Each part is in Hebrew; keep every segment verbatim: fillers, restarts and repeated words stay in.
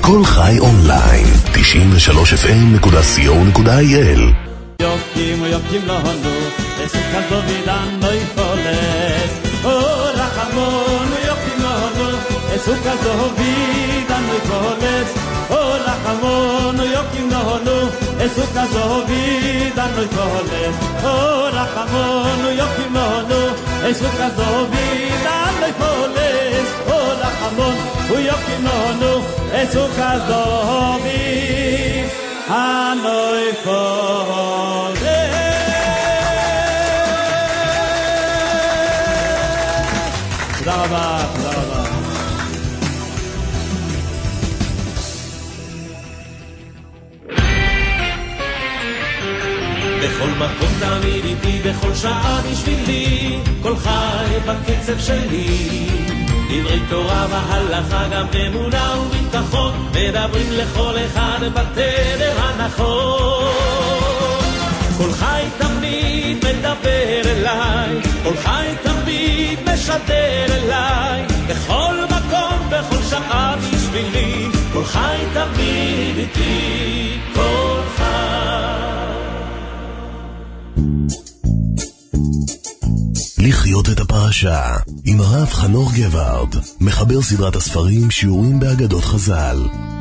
כל חי אונליין, תשעים ושלוש אף אם נקודה סי או נקודה איי אל. יוקים יוקים לנו, בסוכת דובידן לא יכולת. או רחמון יוקים לנו, בסוכת דובידן לא יכולת. או רחמון יוקים לנו, בסוכת דובידן לא יכולת. או רחמון יוקים לנו, בסוכת דובידן לא יכולת. או רחמון יוקים לנו, בסוכת דובידן לא יכולת. תודה רבה, תודה רבה. בכל מקום תמיד איתי, בכל שעה בשבילי, כל חי בקצב שלי. דברי תורה והלכה, גם אמונה וביטחון, מדברים לכל אחד בתדר הנכון. כל חי תמיד מדבר אליי, כל חי תמיד משדר אליי, בכל מקום, בכל שעה בשבילי, כל חי תמיד איתי, כל חי. לחיות את הפרשה עם הרב חנוך גבארד, מחבר סדרת הספרים שיעורים באגדות חז"ל.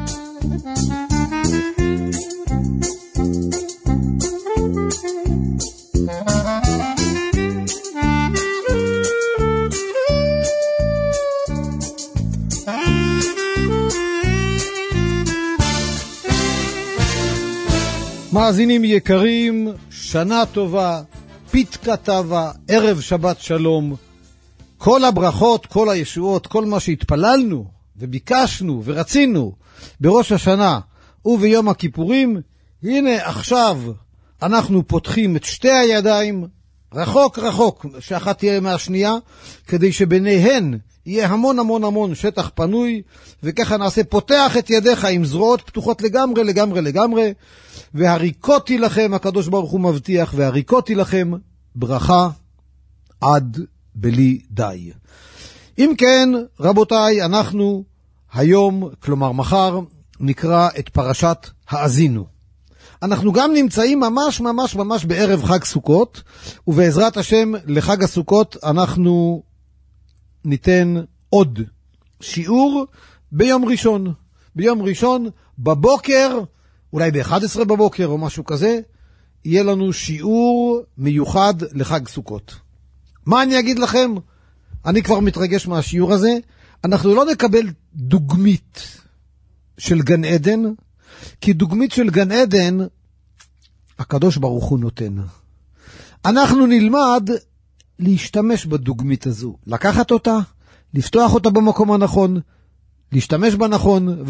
מאזינים יקרים, שנה טובה, פתקה טובה, ערב שבת שלום. כל הברכות, כל הישועות, כל מה שהתפללנו וביקשנו ורצינו בראש השנה וביום הכיפורים, הנה עכשיו אנחנו פותחים את שתי הידיים רחוק רחוק, שאחת תהיה מהשנייה, כדי שביניהן יהיה המון המון המון שטח פנוי, וככה נעשה פותח את ידיך עם זרועות פתוחות לגמרי לגמרי לגמרי, והריקותי לכם, הקדוש ברוך הוא מבטיח, והריקותי לכם ברכה עד בלי די. אם כן, רבותיי, אנחנו היום, כלומר מחר, נקרא את פרשת האזינו. אנחנו גם נמצאים ממש ממש ממש בערב חג סוכות, ובעזרת השם לחג הסוכות אנחנו ניתן עוד שיעור ביום ראשון. ביום ראשון בבוקר, אולי ב-אחת עשרה בבוקר או משהו כזה, יהיה לנו שיעור מיוחד לחג סוכות. מה אני אגיד לכם? אני כבר מתרגש מהשיעור הזה. אנחנו לא נקבל דוגמית של גן עדן, כי דוגמית של גן עדן הקדוש ברוך הוא נותן. אנחנו נלמד להשתמש בדוגמית הזו, לקחת אותה, לפתוח אותה במקום הנכון, להשתמש בה נכון,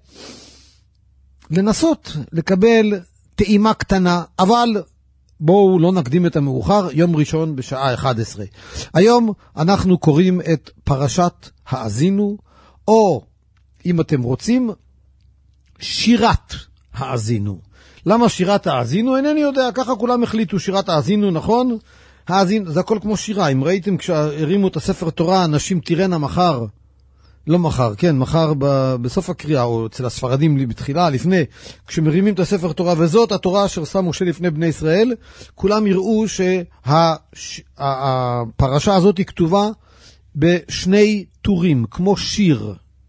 ולנסות לקבל טעימה קטנה, אבל בואו לא נקדים את המאוחר, יום ראשון בשעה אחת עשרה. היום אנחנו קוראים את פרשת האזינו, או אם אתם רוצים, שירת האזינו. למה שירת האזינו? אינני יודע, ככה כולם החליטו שירת האזינו, נכון? האזין, זה הכל כמו שירה. אם ראיתם כשהרימו את הספר תורה, אנשים תירנה מחר, לא מחר, כן, מחר ב, בסוף הקריאה, או אצל הספרדים בתחילה, לפני, כשמרימים את הספר תורה, וזאת התורה אשר שם משה לפני בני ישראל, כולם יראו שהפרשה הזאת היא כתובה בשני טורים, כמו שיר.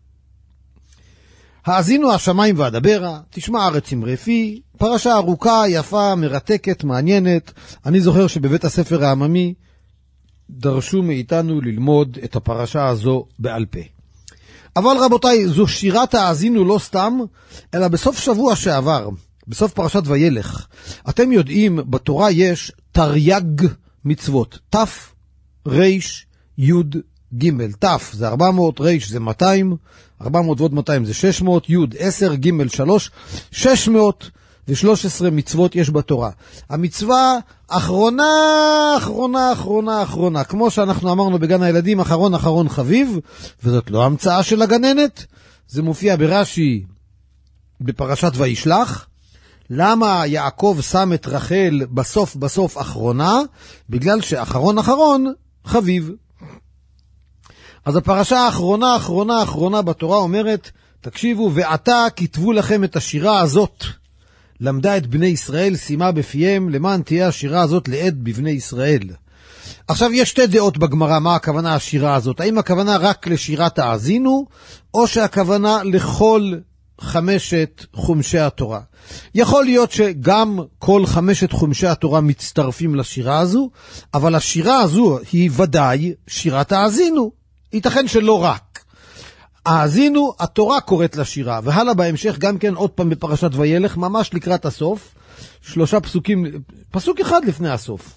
האזינו השמיים ואדברה, תשמע הארץ אמרי פי, פרשה ארוכה, יפה, מרתקת, מעניינת. אני זוכר שבבית הספר העממי דרשו מאיתנו ללמוד את הפרשה הזו בעל פה. אבל רבותיי, זו שירת האזינו לא סתם, אלא בסוף שבוע שעבר, בסוף פרשת וילך. אתם יודעים, בתורה יש תרי"ג מצוות, תף, ריש, יוד, ג'. תף זה ארבע מאות, ריש זה מאתיים, ארבע מאות ועוד מאתיים זה שש מאות, יוד עשר, ג' שלוש, שש מאות ושלוש עשרה מצוות יש בתורה. המצווה אחרונה, אחרונה, אחרונה, אחרונה. כמו שאנחנו אמרנו בגן הילדים, אחרון, אחרון חביב, וזאת לא המצאה של הגננת. זה מופיע ברש"י בפרשת וישלח. למה יעקב שם את רחל בסוף בסוף אחרונה? בגלל שאחרון, אחרון חביב. אז הפרשה האחרונה, אחרונה, אחרונה בתורה אומרת, תקשיבו, ועתה כתבו לכם את השירה הזאת, למדה את בני ישראל, שימה בפיהם, למען תהיה השירה הזאת לעד בבני ישראל. עכשיו יש שתי דעות בגמרא, מה הכוונה השירה הזאת? האם הכוונה רק לשירת האזינו, או שהכוונה לכל חמשת חומשי התורה? יכול להיות שגם כל חמשת חומשי התורה מצטרפים לשירה הזו, אבל השירה הזו היא ודאי שירת האזינו. ייתכן שלא רק. האזינו, התורה קוראת לשירה, והלאה בהמשך גם כן עוד פעם בפרשת וילך, ממש לקראת הסוף, שלושה פסוקים, פסוק אחד לפני הסוף.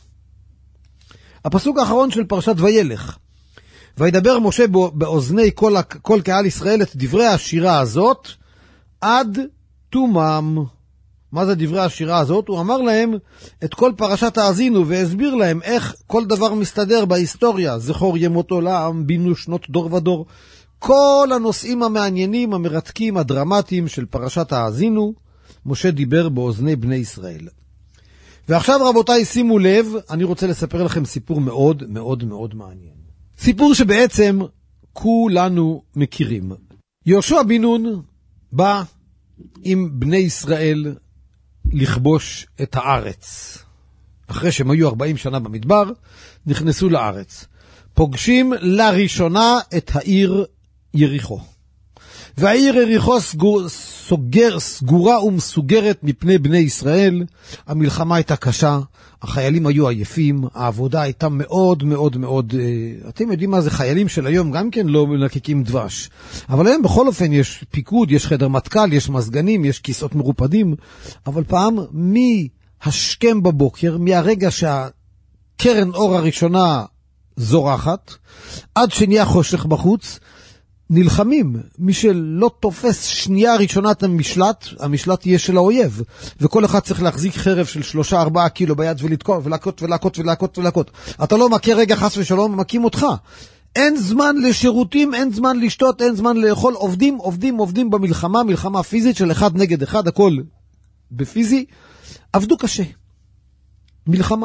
הפסוק האחרון של פרשת וילך. וידבר משה באוזני כל, כל קהל ישראל את דברי השירה הזאת, עד תומם. מה זה דברי השירה הזאת? הוא אמר להם את כל פרשת האזינו, והסביר להם איך כל דבר מסתדר בהיסטוריה. זכור ימותו לעם, בינו שנות דור ודור. כל הנושאים המעניינים, המרתקים, הדרמטיים של פרשת האזינו, משה דיבר באוזני בני ישראל. ועכשיו רבותיי, שימו לב, אני רוצה לספר לכם סיפור מאוד מאוד מאוד מעניין. סיפור שבעצם כולנו מכירים. יהושע בן נון בא עם בני ישראל לכבוש את הארץ. אחרי שהם היו ארבעים שנה במדבר, נכנסו לארץ. פוגשים לראשונה את העיר יריחו. והעיר יריחו סגור, סוגר, סגורה ומסוגרת מפני בני ישראל. המלחמה הייתה קשה, החיילים היו עייפים, העבודה הייתה מאוד מאוד מאוד, אתם יודעים מה זה, חיילים של היום גם כן לא מלקקים דבש. אבל היום בכל אופן יש פיקוד, יש חדר מטכ"ל, יש מזגנים, יש כיסאות מרופדים. אבל פעם, מהשכם בבוקר, מהרגע שהקרן אור הראשונה זורחת, עד שנהיה חושך בחוץ, נלחמים. מי שלא תופס שנייה ראשונה את המשלט, המשלט יהיה של האויב, וכל אחד צריך להחזיק חרב של שלושה ארבעה קילו ביד ולתקוע ולהכות ולהכות ולהכות ולהכות. אתה לא מכה רגע חס ושלום, מכים אותך. אין זמן לשירותים, אין זמן לשתות, אין זמן לאכול, עובדים, עובדים, עובדים במלחמה, מלחמה פיזית של אחד נגד אחד, הכל בפיזי. עבדו קשה. מלחמה.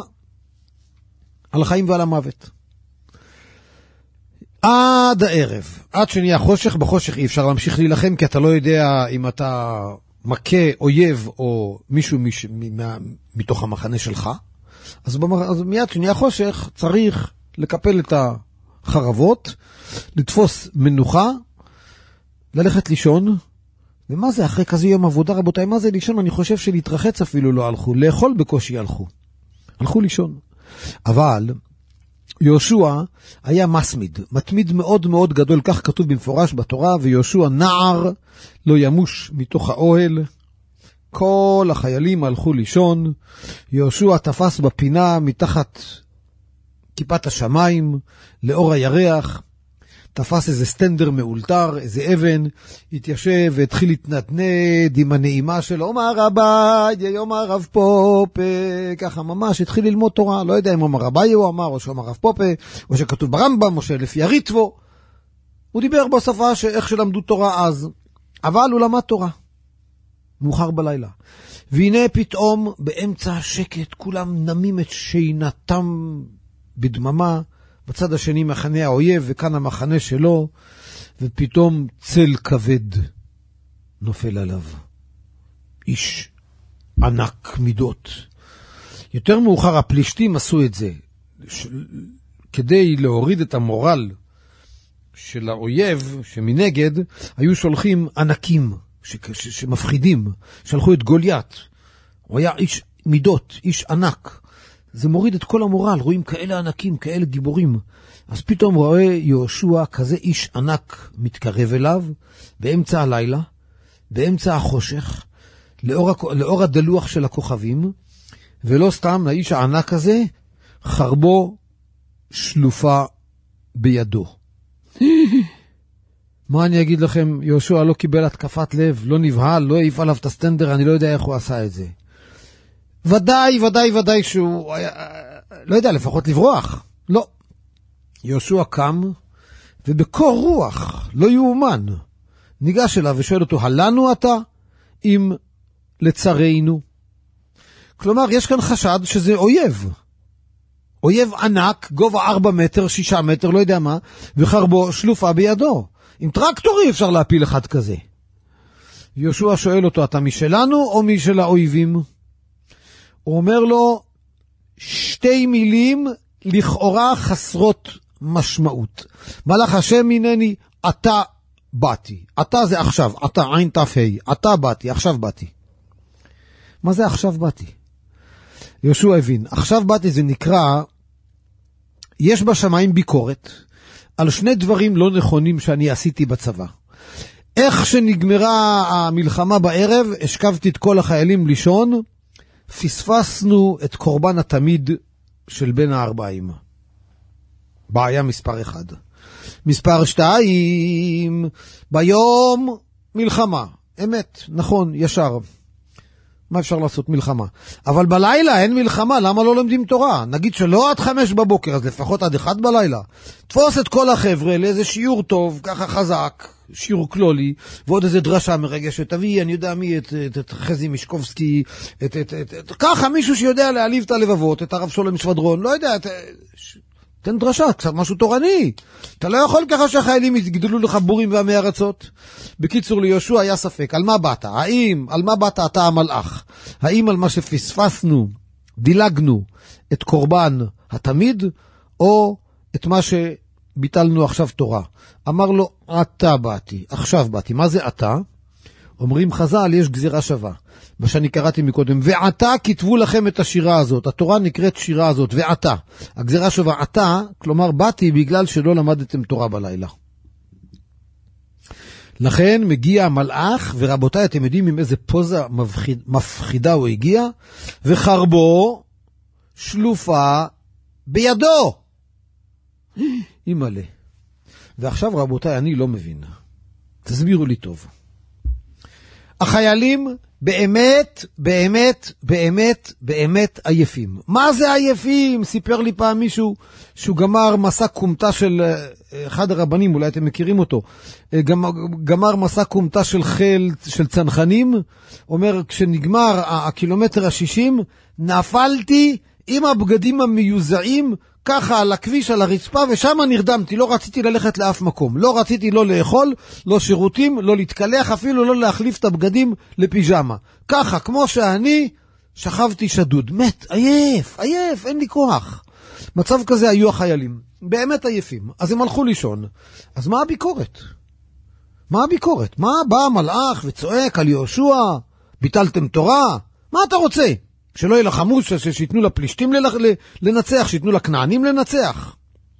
על החיים ועל המוות. עד הערב, עד שנהיה חושך. בחושך אי אפשר להמשיך להילחם, כי אתה לא יודע אם אתה מכה אויב או מישהו מש, מ, מתוך המחנה שלך. אז, במח... אז מיד שנהיה חושך צריך לקפל את החרבות, לתפוס מנוחה, ללכת לישון. ומה זה אחרי כזה יום עבודה, רבותיי? מה זה לישון? אני חושב שלהתרחץ אפילו לא הלכו, לאכול בקושי הלכו. הלכו לישון. אבל יהושע היה מסמיד, מתמיד מאוד מאוד גדול, כך כתוב במפורש בתורה, ויהושע נער לא ימוש מתוך האוהל. כל החיילים הלכו לישון, יהושע תפס בפינה מתחת כיפת השמיים, לאור הירח, תפס איזה סטנדר מאולתר, איזה אבן, התיישב והתחיל להתנדנד עם הנעימה שלו, אומר רבי, יאמר רב פופה, ככה ממש התחיל ללמוד תורה, לא יודע אם אומר רבי הוא אמר, או שאומר רב פופה, או שכתוב ברמב"ם, או שלפי הריטבו. הוא דיבר בשפה שאיך שלמדו תורה אז, אבל הוא למד תורה, מאוחר בלילה. והנה פתאום באמצע השקט, כולם נמים את שינתם בדממה, בצד השני מחנה האויב, וכאן המחנה שלו, ופתאום צל כבד נופל עליו. איש ענק מידות. יותר מאוחר הפלישתים עשו את זה, ש... כדי להוריד את המורל של האויב שמנגד, היו שולחים ענקים ש... ש... שמפחידים. שלחו את גוליית. הוא היה איש מידות, איש ענק. זה מוריד את כל המורל, רואים כאלה ענקים, כאלה גיבורים. אז פתאום רואה יהושע כזה איש ענק מתקרב אליו, באמצע הלילה, באמצע החושך, לאור, לאור הדלוח של הכוכבים, ולא סתם לאיש הענק הזה, חרבו שלופה בידו. מה אני אגיד לכם, יהושע לא קיבל התקפת לב, לא נבהל, לא העיף עליו את הסטנדר, אני לא יודע איך הוא עשה את זה. ודאי, ודאי, ודאי שהוא, לא יודע, לפחות לברוח. לא. יהושע קם, ובקור רוח, לא יאומן, ניגש אליו ושואל אותו, הלנו אתה אם לצרינו? כלומר, יש כאן חשד שזה אויב. אויב ענק, גובה ארבע מטר, שישה מטר, לא יודע מה, וחרבו שלופה בידו. עם טרקטורי אפשר להפיל אחד כזה. יהושע שואל אותו, אתה משלנו או משל האויבים? הוא אומר לו, שתי מילים לכאורה חסרות משמעות. מלאך השם הנני, אתה באתי. אתה זה עכשיו, אתה עין תפהי, אתה באתי, עכשיו באתי. מה זה עכשיו באתי? יהושע הבין, עכשיו באתי זה נקרא, יש בשמיים ביקורת על שני דברים לא נכונים שאני עשיתי בצבא. איך שנגמרה המלחמה בערב, השכבתי את כל החיילים לישון, פספסנו את קורבן התמיד של בין הארבעים. בעיה מספר אחד. מספר שתיים, ביום מלחמה. אמת, נכון, ישר. מה אפשר לעשות? מלחמה. אבל בלילה אין מלחמה, למה לא לומדים תורה? נגיד שלא עד חמש בבוקר, אז לפחות עד אחד בלילה. תפוס את כל החבר'ה לאיזה שיעור טוב, ככה חזק, שיעור כלולי, ועוד איזה דרשה מרגשת, תביא, אני יודע מי, את, את, את חזי משקובסקי, את, את, את, את, ככה מישהו שיודע להעליב את הלבבות, את הרב שולם שבדרון, לא יודע, את, ש... תן דרשה, קצת משהו תורני. אתה לא יכול ככה שהחיילים יגדלו לך בורים ועמי ארצות. בקיצור, ליהושע היה ספק, על מה באת? האם, על מה באת אתה המלאך? האם על מה שפספסנו, דילגנו את קורבן התמיד, או את מה שביטלנו עכשיו תורה? אמר לו, אתה באתי, עכשיו באתי. מה זה אתה? אומרים חז"ל, יש גזירה שווה. מה שאני קראתי מקודם, ועתה כתבו לכם את השירה הזאת. התורה נקראת שירה הזאת, ועתה. הגזירה שווה עתה, כלומר באתי בגלל שלא למדתם תורה בלילה. לכן מגיע המלאך, ורבותיי, אתם יודעים עם איזה פוזה מפחיד, מפחידה הוא הגיע, וחרבו שלופה בידו. אימאלה. ועכשיו רבותיי, אני לא מבין. תסבירו לי טוב. החיילים באמת, באמת, באמת, באמת עייפים. מה זה עייפים? סיפר לי פעם מישהו שהוא גמר מסע קומתה של אחד הרבנים, אולי אתם מכירים אותו, גמר, גמר מסע קומתה של חיל, של צנחנים, אומר, כשנגמר הקילומטר השישים, נפלתי עם הבגדים המיוזעים, ככה על הכביש, על הרצפה, ושם נרדמתי, לא רציתי ללכת לאף מקום. לא רציתי לא לאכול, לא שירותים, לא להתקלח, אפילו לא להחליף את הבגדים לפיג'מה. ככה, כמו שאני, שכבתי שדוד. מת, עייף, עייף, אין לי כוח. מצב כזה היו החיילים. באמת עייפים. אז הם הלכו לישון. אז מה הביקורת? מה הביקורת? מה בא המלאך וצועק על יהושע? ביטלתם תורה? מה אתה רוצה? שלא ילחמו, שיתנו לפלישתים לנצח, שיתנו לכנענים לנצח.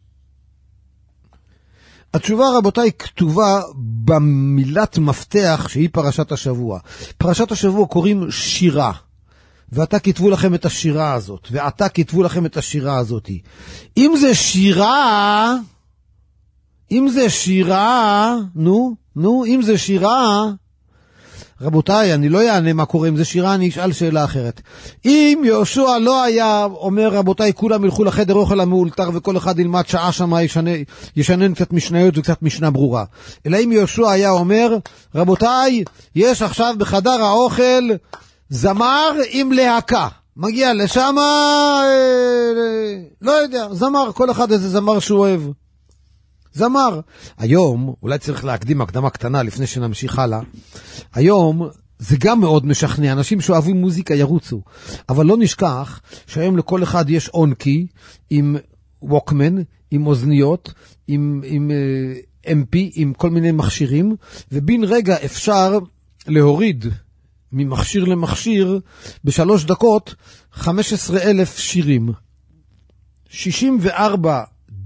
התשובה רבותיי כתובה במילת מפתח שהיא פרשת השבוע. פרשת השבוע קוראים שירה. ואתה כתבו לכם את השירה הזאת. ואתה כתבו לכם את השירה הזאת. אם זה שירה, אם זה שירה, נו, נו, אם זה שירה, רבותיי, אני לא יענה מה קורה אם זה שירה, אני אשאל שאלה אחרת. אם יהושע לא היה אומר, רבותיי, כולם ילכו לחדר אוכל המאולתר וכל אחד ילמד שעה שמה, ישנן, ישנן קצת משניות וקצת משנה ברורה. אלא אם יהושע היה אומר, רבותיי, יש עכשיו בחדר האוכל זמר עם להקה. מגיע לשם, אה, לא יודע, זמר, כל אחד איזה זמר שהוא אוהב. זמר. היום, אולי צריך להקדים הקדמה קטנה לפני שנמשיך הלאה, היום זה גם מאוד משכנע, אנשים שאוהבים מוזיקה ירוצו, אבל לא נשכח שהיום לכל אחד יש אונקי עם ווקמן, עם אוזניות, עם, עם uh, אם פי, עם כל מיני מכשירים, ובין רגע אפשר להוריד ממכשיר למכשיר בשלוש דקות חמש עשרה אלף שירים. שישים וארבע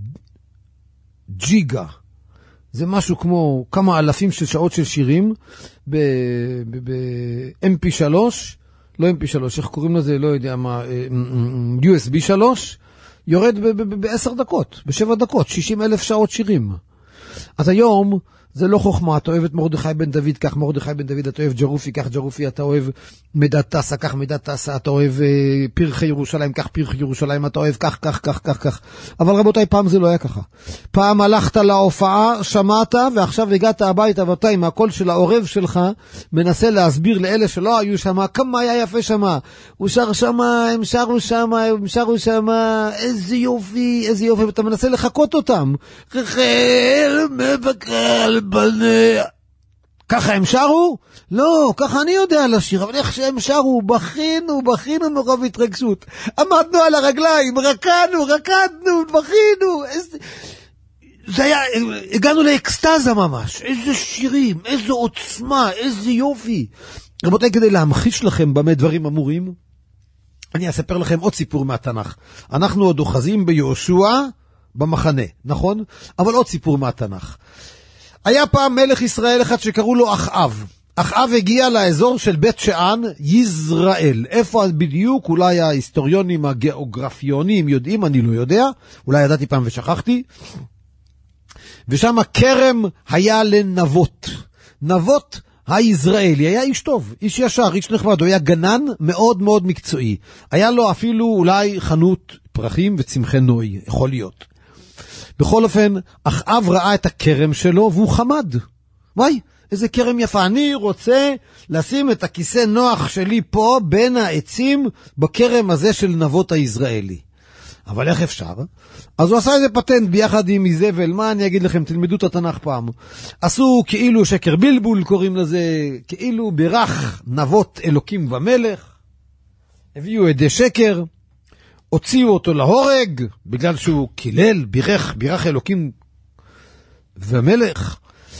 ג'יגה. זה משהו כמו כמה אלפים של שעות של שירים ב-אם פי שלוש, לא אם פי שלוש, איך קוראים לזה, לא יודע מה, יו אס בי שלוש, יורד ב-עשר דקות, בשבע דקות, שישים אלף שעות שירים. אז היום זה לא חוכמה, אתה אוהב את מרדכי בן דוד, כך מרדכי בן דוד, אתה אוהב ג'רופי, כך ג'רופי, אתה אוהב מידת טסה, כך מידת טסה, אתה אוהב אה, פרחי ירושלים, כך פרחי ירושלים, אתה אוהב כך, כך, כך, כך, כך. אבל רבותיי, פעם זה לא היה ככה. פעם הלכת להופעה, שמעת, ועכשיו הגעת הביתה, רבותיי, מהקול של העורב שלך, מנסה להסביר לאלה שלא היו שם, כמה היה יפה שם. הוא שר שם, הם שרו שם, הם שרו שם, איזה יופי, איזה יופי, ואתה מנסה לחכות אותם. רחל מבקר בניה. ככה הם שרו, לא, ככה אני יודע לשיר, אבל איך שהם שרו, בכינו, בכינו מרוב התרגשות. עמדנו על הרגליים, רקדנו, רקדנו, בכינו. איזה... זה היה, הגענו לאקסטזה ממש. איזה שירים, איזה עוצמה, איזה יופי. רבותיי, כדי להמחיש לכם במה דברים אמורים, אני אספר לכם עוד סיפור מהתנ"ך. אנחנו עוד אוחזים ביהושע במחנה, נכון? אבל עוד סיפור מהתנ"ך. היה פעם מלך ישראל אחד שקראו לו אחאב. אחאב הגיע לאזור של בית שאן, יזרעאל. איפה בדיוק? אולי ההיסטוריונים, הגיאוגרפיונים יודעים, אני לא יודע. אולי ידעתי פעם ושכחתי. ושם הכרם היה לנבות. נבות היזרעאלי, היה איש טוב, איש ישר, איש נחמד, הוא היה גנן מאוד מאוד מקצועי. היה לו אפילו אולי חנות פרחים וצמחי נוי, יכול להיות. בכל אופן, אחאב ראה את הכרם שלו והוא חמד. וואי, איזה כרם יפה, אני רוצה לשים את הכיסא נוח שלי פה בין העצים בכרם הזה של נבות היזרעאלי. אבל איך אפשר? אז הוא עשה איזה פטנט ביחד עם איזבל. מה אני אגיד לכם? תלמדו את התנ"ך פעם. עשו כאילו שקר בלבול, קוראים לזה, כאילו בירך נבות אלוקים ומלך. הביאו עדי שקר, הוציאו אותו להורג, בגלל שהוא קילל, בירך, בירך אלוקים ומלך.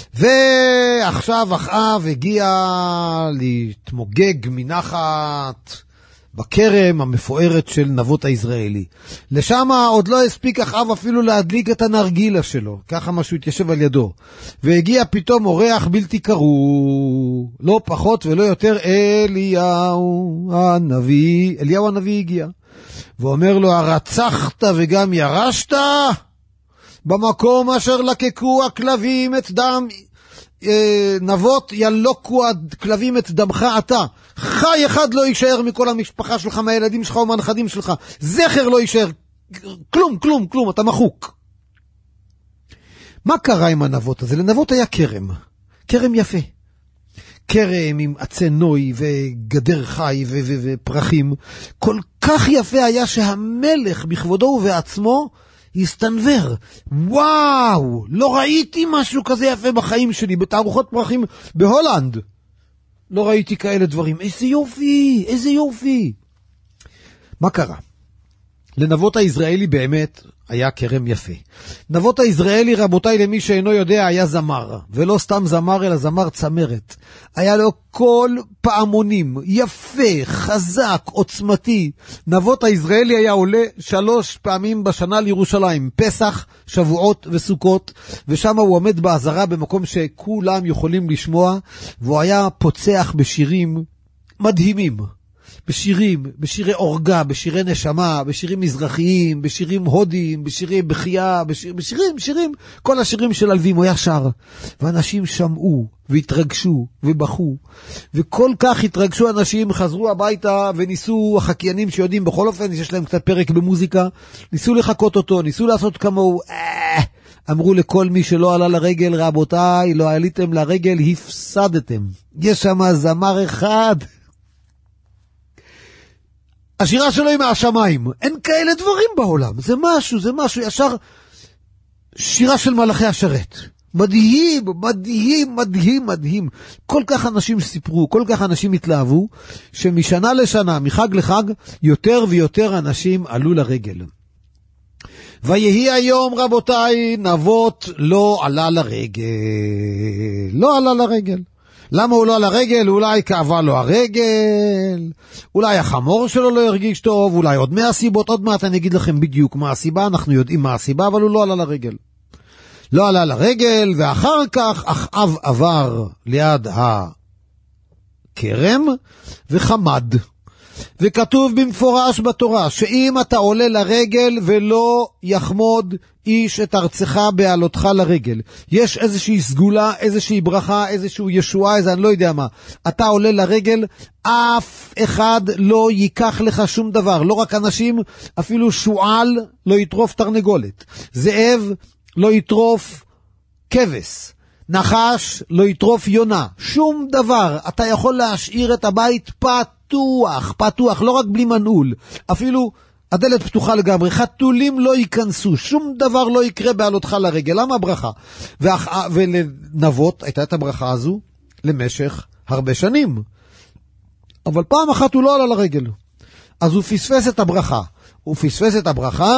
ועכשיו אחאב הגיע להתמוגג מנחת בכרם המפוארת של נבות היזרעאלי. לשם עוד לא הספיק אחאב אפילו להדליק את הנרגילה שלו, ככה משהו התיישב על ידו. והגיע פתאום אורח בלתי קרוא, לא פחות ולא יותר, אליהו הנביא. אליהו הנביא הגיע, ואומר לו, הרצחת וגם ירשת? במקום אשר לקקו הכלבים את דם נבות ילוקו הכלבים את דמך אתה. חי אחד לא יישאר מכל המשפחה שלך, מהילדים שלך ומהנכדים שלך. זכר לא יישאר. כלום, כלום, כלום, אתה מחוק. מה קרה עם הנבות הזה? לנבות היה כרם. כרם יפה. כרם עם עצי נוי וגדר חי ו- ו- ופרחים. כל כך יפה היה שהמלך בכבודו ובעצמו הסתנבר. וואו, לא ראיתי משהו כזה יפה בחיים שלי. בתערוכות פרחים בהולנד לא ראיתי כאלה דברים. איזה יופי, איזה יופי. מה קרה? לנבות היזרעאלי באמת היה כרם יפה. נבות היזרעאלי, רבותיי, למי שאינו יודע, היה זמר, ולא סתם זמר אלא זמר צמרת. היה לו כל פעמונים, יפה, חזק, עוצמתי. נבות היזרעאלי היה עולה שלוש פעמים בשנה לירושלים, פסח, שבועות וסוכות, ושם הוא עומד בעזרה במקום שכולם יכולים לשמוע, והוא היה פוצח בשירים מדהימים. בשירים, בשירי אורגה, בשירי נשמה, בשירים מזרחיים, בשירים הודיים, בשירי בחייה, בשיר, בשירים, שירים, כל השירים של אלווים, הוא היה שר. ואנשים שמעו והתרגשו ובחו, וכל כך התרגשו אנשים, חזרו הביתה וניסו, החקיינים שיודעים בכל אופן, יש להם קצת פרק במוזיקה, ניסו לחכות אותו, ניסו לעשות כמוהו, אה, אמרו לכל מי שלא עלה לרגל, רבותיי, לא עליתם לרגל, הפסדתם. יש שם זמר אחד, השירה שלו היא מהשמיים. אין כאלה דברים בעולם. זה משהו, זה משהו, ישר שירה של מלאכי השרת. מדהים, מדהים, מדהים, מדהים. כל כך אנשים סיפרו, כל כך אנשים התלהבו, שמשנה לשנה, מחג לחג, יותר ויותר אנשים עלו לרגל. ויהי היום, רבותיי, נבות לא עלה לרגל. לא עלה לרגל. למה הוא לא על הרגל? אולי כאבה לו הרגל, אולי החמור שלו לא הרגיש טוב, אולי עוד מאה סיבות, עוד מעט אני אגיד לכם בדיוק מה הסיבה, אנחנו יודעים מה הסיבה, אבל הוא לא עלה לרגל. לא עלה לרגל, ואחר כך אחאב עבר ליד הכרם וחמד. וכתוב במפורש בתורה, שאם אתה עולה לרגל ולא יחמוד איש את ארצך בעלותך לרגל, יש איזושהי סגולה, איזושהי ברכה, איזושהי ישועה, איזה אני לא יודע מה, אתה עולה לרגל, אף אחד לא ייקח לך שום דבר, לא רק אנשים, אפילו שועל לא יטרוף תרנגולת, זאב לא יטרוף כבש, נחש לא יטרוף יונה, שום דבר. אתה יכול להשאיר את הבית פתוח, פתוח, לא רק בלי מנעול, אפילו הדלת פתוחה לגמרי, חתולים לא ייכנסו, שום דבר לא יקרה בעלותך לרגל. למה הברכה? ואח... ולנבות הייתה את הברכה הזו למשך הרבה שנים. אבל פעם אחת הוא לא עלה לרגל. אז הוא פספס את הברכה. הוא פספס את הברכה,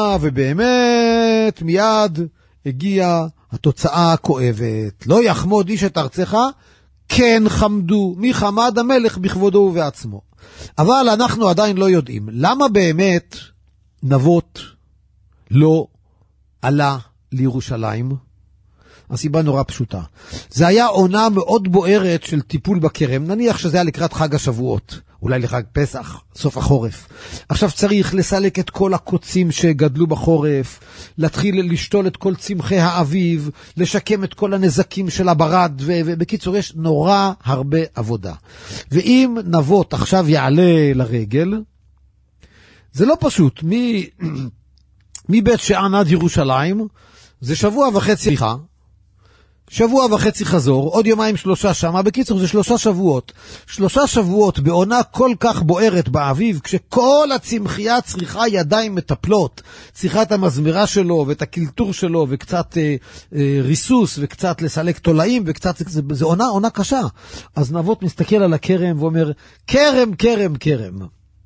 ובאמת מיד הגיעה התוצאה הכואבת. לא יחמוד איש את ארצך, כן חמדו, מי חמד המלך בכבודו ובעצמו. אבל אנחנו עדיין לא יודעים. למה באמת נבות לא עלה לירושלים? הסיבה נורא פשוטה. זה היה עונה מאוד בוערת של טיפול בכרם. נניח שזה היה לקראת חג השבועות. אולי לחג פסח, סוף החורף. עכשיו צריך לסלק את כל הקוצים שגדלו בחורף, להתחיל לשתול את כל צמחי האביב, לשקם את כל הנזקים של הברד, ובקיצור יש נורא הרבה עבודה. ואם נבות עכשיו יעלה לרגל, זה לא פשוט. מבית שאן עד ירושלים, זה שבוע וחצי סליחה, שבוע וחצי חזור, עוד יומיים שלושה שמה, בקיצור זה שלושה שבועות. שלושה שבועות בעונה כל כך בוערת באביב, כשכל הצמחייה צריכה ידיים מטפלות, צריכה את המזמרה שלו ואת הקלטור שלו וקצת אה, אה, ריסוס וקצת לסלק תולעים וקצת, זה, זה עונה, עונה קשה. אז נבות מסתכל על הכרם ואומר, כרם, כרם, כרם.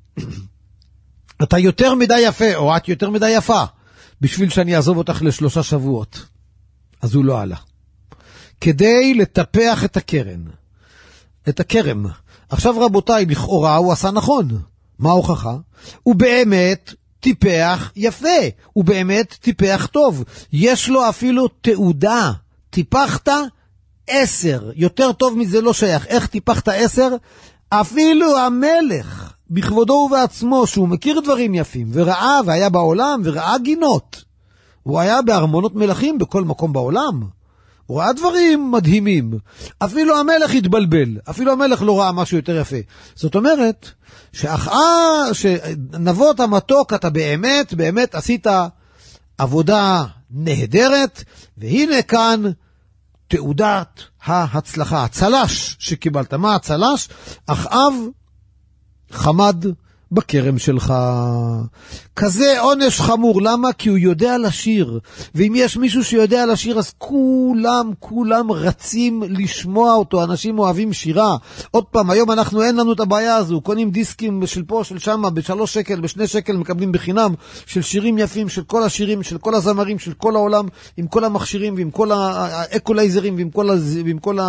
אתה יותר מדי יפה, או את יותר מדי יפה, בשביל שאני אעזוב אותך לשלושה שבועות. אז הוא לא עלה. כדי לטפח את הקרן, את הקרם. עכשיו רבותיי, לכאורה הוא עשה נכון. מה ההוכחה? הוא באמת טיפח יפה, הוא באמת טיפח טוב. יש לו אפילו תעודה. טיפחת עשר, יותר טוב מזה לא שייך. איך טיפחת עשר? אפילו המלך, בכבודו ובעצמו, שהוא מכיר דברים יפים, וראה והיה בעולם, וראה גינות. הוא היה בארמונות מלכים בכל מקום בעולם. הוא ראה דברים מדהימים. אפילו המלך התבלבל. אפילו המלך לא ראה משהו יותר יפה. זאת אומרת, שאחאה, שנבות המתוק, אתה באמת, באמת עשית עבודה נהדרת, והנה כאן תעודת ההצלחה. הצלש שקיבלת. מה הצלש? אחאב חמד בכרם שלך. כזה עונש חמור. למה? כי הוא יודע לשיר. ואם יש מישהו שיודע לשיר, אז כולם, כולם רצים לשמוע אותו. אנשים אוהבים שירה. עוד פעם, היום אנחנו אין לנו את הבעיה הזו. קונים דיסקים של פה, של שמה, בשלוש שקל, בשני שקל, מקבלים בחינם, של שירים יפים, של כל השירים, של כל הזמרים, של כל העולם, עם כל המכשירים, ועם כל האקולייזרים, ועם כל, ועם כל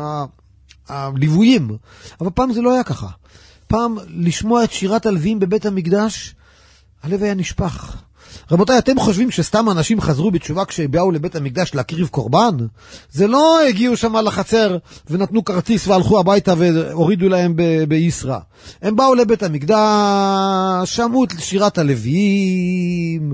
הליוויים. אבל פעם זה לא היה ככה. פעם לשמוע את שירת הלוויים בבית המקדש, הלב היה נשפך. רבותיי, אתם חושבים שסתם אנשים חזרו בתשובה כשבאו לבית המקדש להקריב קורבן? זה לא הגיעו שם לחצר ונתנו כרטיס והלכו הביתה והורידו להם ב- בישרה. הם באו לבית המקדש, שמעו את שירת הלוויים,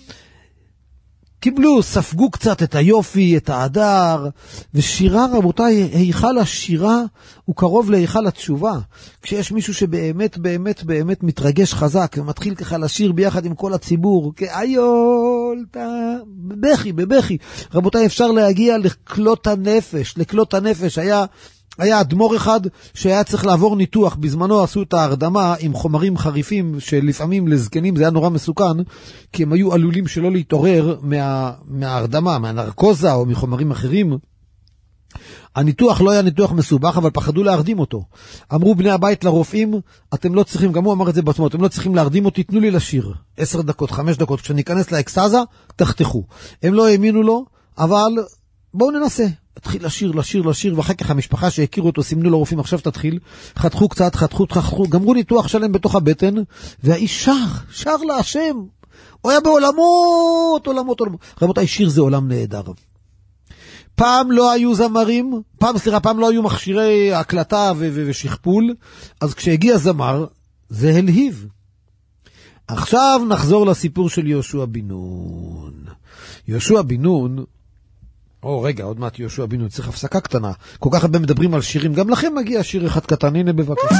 קיבלו, ספגו קצת את היופי, את ההדר, ושירה, רבותיי, היכל השירה הוא קרוב להיכל התשובה. כשיש מישהו שבאמת, באמת, באמת מתרגש חזק, ומתחיל ככה לשיר ביחד עם כל הציבור, כאיול, בבכי, בבכי. רבותיי, אפשר להגיע לקלוט הנפש, לקלוט הנפש. היה... היה אדמו"ר אחד שהיה צריך לעבור ניתוח, בזמנו עשו את ההרדמה עם חומרים חריפים שלפעמים לזקנים זה היה נורא מסוכן, כי הם היו עלולים שלא להתעורר מה, מההרדמה, מהנרקוזה או מחומרים אחרים. הניתוח לא היה ניתוח מסובך, אבל פחדו להרדים אותו. אמרו בני הבית לרופאים, אתם לא צריכים, גם הוא אמר את זה בעצמו, אתם לא צריכים להרדים אותי, תנו לי לשיר. עשר דקות, חמש דקות, כשניכנס לאקסטזה, תחתכו. הם לא האמינו לו, אבל בואו ננסה. התחיל לשיר, לשיר, לשיר, ואחר כך המשפחה שהכירו אותו, סימנו לרופאים, עכשיו תתחיל, חתכו קצת, חתכו, חתכו, גמרו ניתוח שלם בתוך הבטן, והאיש שר, שר להשם. הוא היה בעולמות, עולמות, עולמות. רבותיי, שיר זה עולם נהדר. פעם לא היו זמרים, פעם, סליחה, פעם לא היו מכשירי הקלטה ו- ו- ושכפול, אז כשהגיע זמר, זה הלהיב. עכשיו נחזור לסיפור של יהושע בן נון. יהושע בן נון, או רגע, עוד מעט יהושע בן נון, צריך הפסקה קטנה. כל כך הרבה מדברים על שירים, גם לכם מגיע שיר אחד קטן, הנה בבקשה.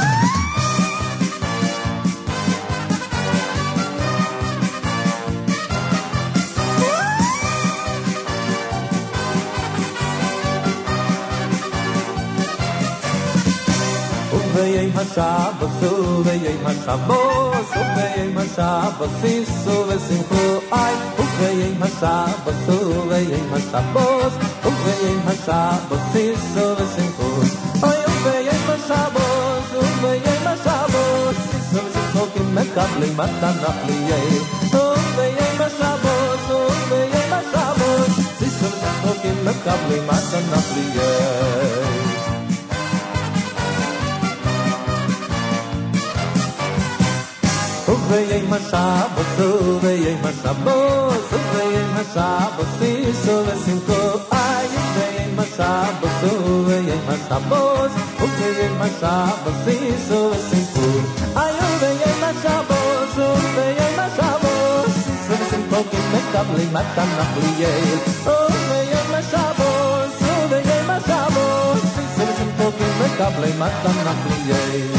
וביים השבוס וביים השבוס וביים השבוס שישו ושמחו אי וביים השבוס וביים השבוס וביים השבוס שישו ושמחו אי וביים צמחוקים מקבלים מתנה פליאל וביום השבוס וביום השבוס סיסו וצמחוקים מקבלים מתנה פליאל וביום השבוס וביום השבוס וביום השבוס סיסו ושמחו איי וביום השבוס וביום השבוס וביום השבוס סיסו ושמחו איי וביום השבוס וביום השבוס סיסו ושמחו כי מקבלים מתנה פליאל וביום השבוס וביום השבוס סיסו ושמחו כי מקבלים מתנה פליאל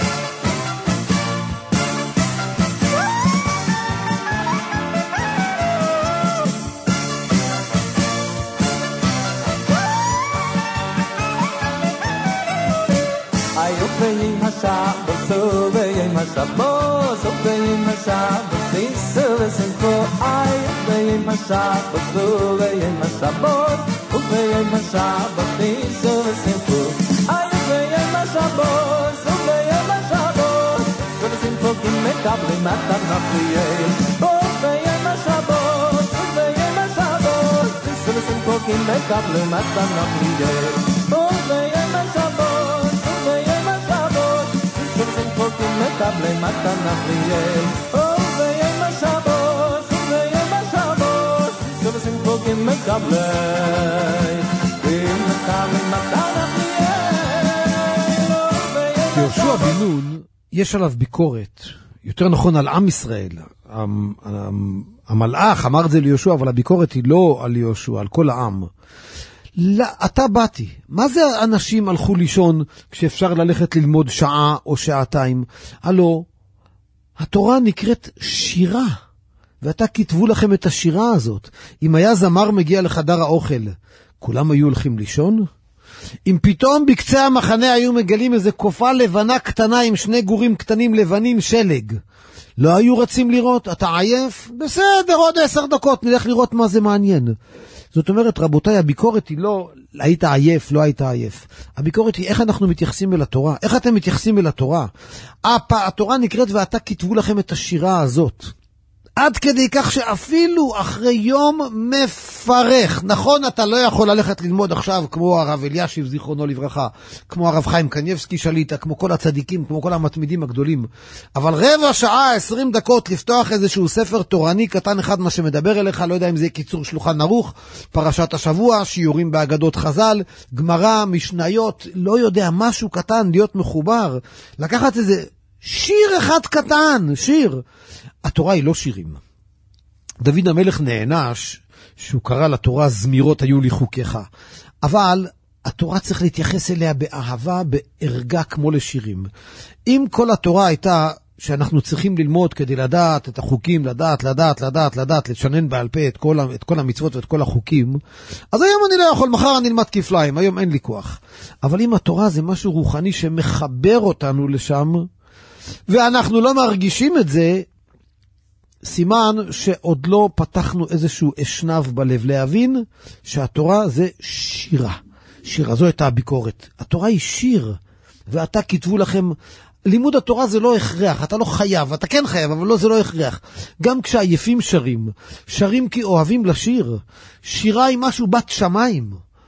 Obeying Hashabos, obeying Hashabos, obeying Hashabos, Silas and Ko, I obeying Hashabos, obeying Hashabos, obeying Hashabos, Silas and Ko, I obeying Hashabos, obeying Hashabos, Silas and Ko, can make up the matter not create. Obeying Hashabos, obeying Hashabos, Silas and Ko, can make up the matter not create. Obeying Hashabos, מקבלי מתנה פליאל וביום השבוס וביום השבוס סיסו ושמחוקים מקבלי מקבלי מתנה פליאל יהושע בן נון יש עליו ביקורת, יותר נכון על עם ישראל. המלאך אמר את זה ליהושע, אבל הביקורת היא לא על יהושע, על כל העם. לא, אתה באתי. מה זה אנשים הלכו לישון כשאפשר ללכת ללמוד שעה או שעתיים? הלא, התורה נקראת שירה, ואתה כתבו לכם את השירה הזאת. אם היה זמר מגיע לחדר האוכל, כולם היו הולכים לישון? אם פתאום בקצה המחנה היו מגלים איזה קופה לבנה קטנה עם שני גורים קטנים לבנים שלג, לא היו רצים לראות? אתה עייף? בסדר, עוד עשר דקות נלך לראות מה זה מעניין. זאת אומרת, רבותיי, הביקורת היא לא, היית עייף, לא היית עייף. הביקורת היא איך אנחנו מתייחסים אל התורה. איך אתם מתייחסים אל התורה? התורה נקראת ואתה כתבו לכם את השירה הזאת. עד כדי כך שאפילו אחרי יום מפרך, נכון, אתה לא יכול ללכת ללמוד עכשיו כמו הרב אלישיב זיכרונו לברכה, כמו הרב חיים קניבסקי שליטה, כמו כל הצדיקים, כמו כל המתמידים הגדולים, אבל רבע שעה, עשרים דקות לפתוח איזשהו ספר תורני קטן אחד מה שמדבר אליך, לא יודע אם זה קיצור שולחן ערוך, פרשת השבוע, שיעורים באגדות חז"ל, גמרא, משניות, לא יודע, משהו קטן, להיות מחובר, לקחת איזה שיר אחד קטן, שיר. התורה היא לא שירים. דוד המלך נענש שהוא קרא לתורה זמירות היו לי חוקיך. אבל התורה צריך להתייחס אליה באהבה, בערגה כמו לשירים. אם כל התורה הייתה שאנחנו צריכים ללמוד כדי לדעת את החוקים, לדעת, לדעת, לדעת, לדעת, לשנן בעל פה את כל, את כל המצוות ואת כל החוקים, אז היום אני לא יכול, מחר אני אלמד כפליים, היום אין לי כוח. אבל אם התורה זה משהו רוחני שמחבר אותנו לשם, ואנחנו לא מרגישים את זה, סימן שעוד לא פתחנו איזשהו אשנב בלב להבין שהתורה זה שירה. שירה, זו הייתה הביקורת. התורה היא שיר, ואתה כתבו לכם, לימוד התורה זה לא הכרח, אתה לא חייב, אתה כן חייב, אבל לא, זה לא הכרח. גם כשעייפים שרים, שרים כי אוהבים לשיר. שירה היא משהו בת שמיים.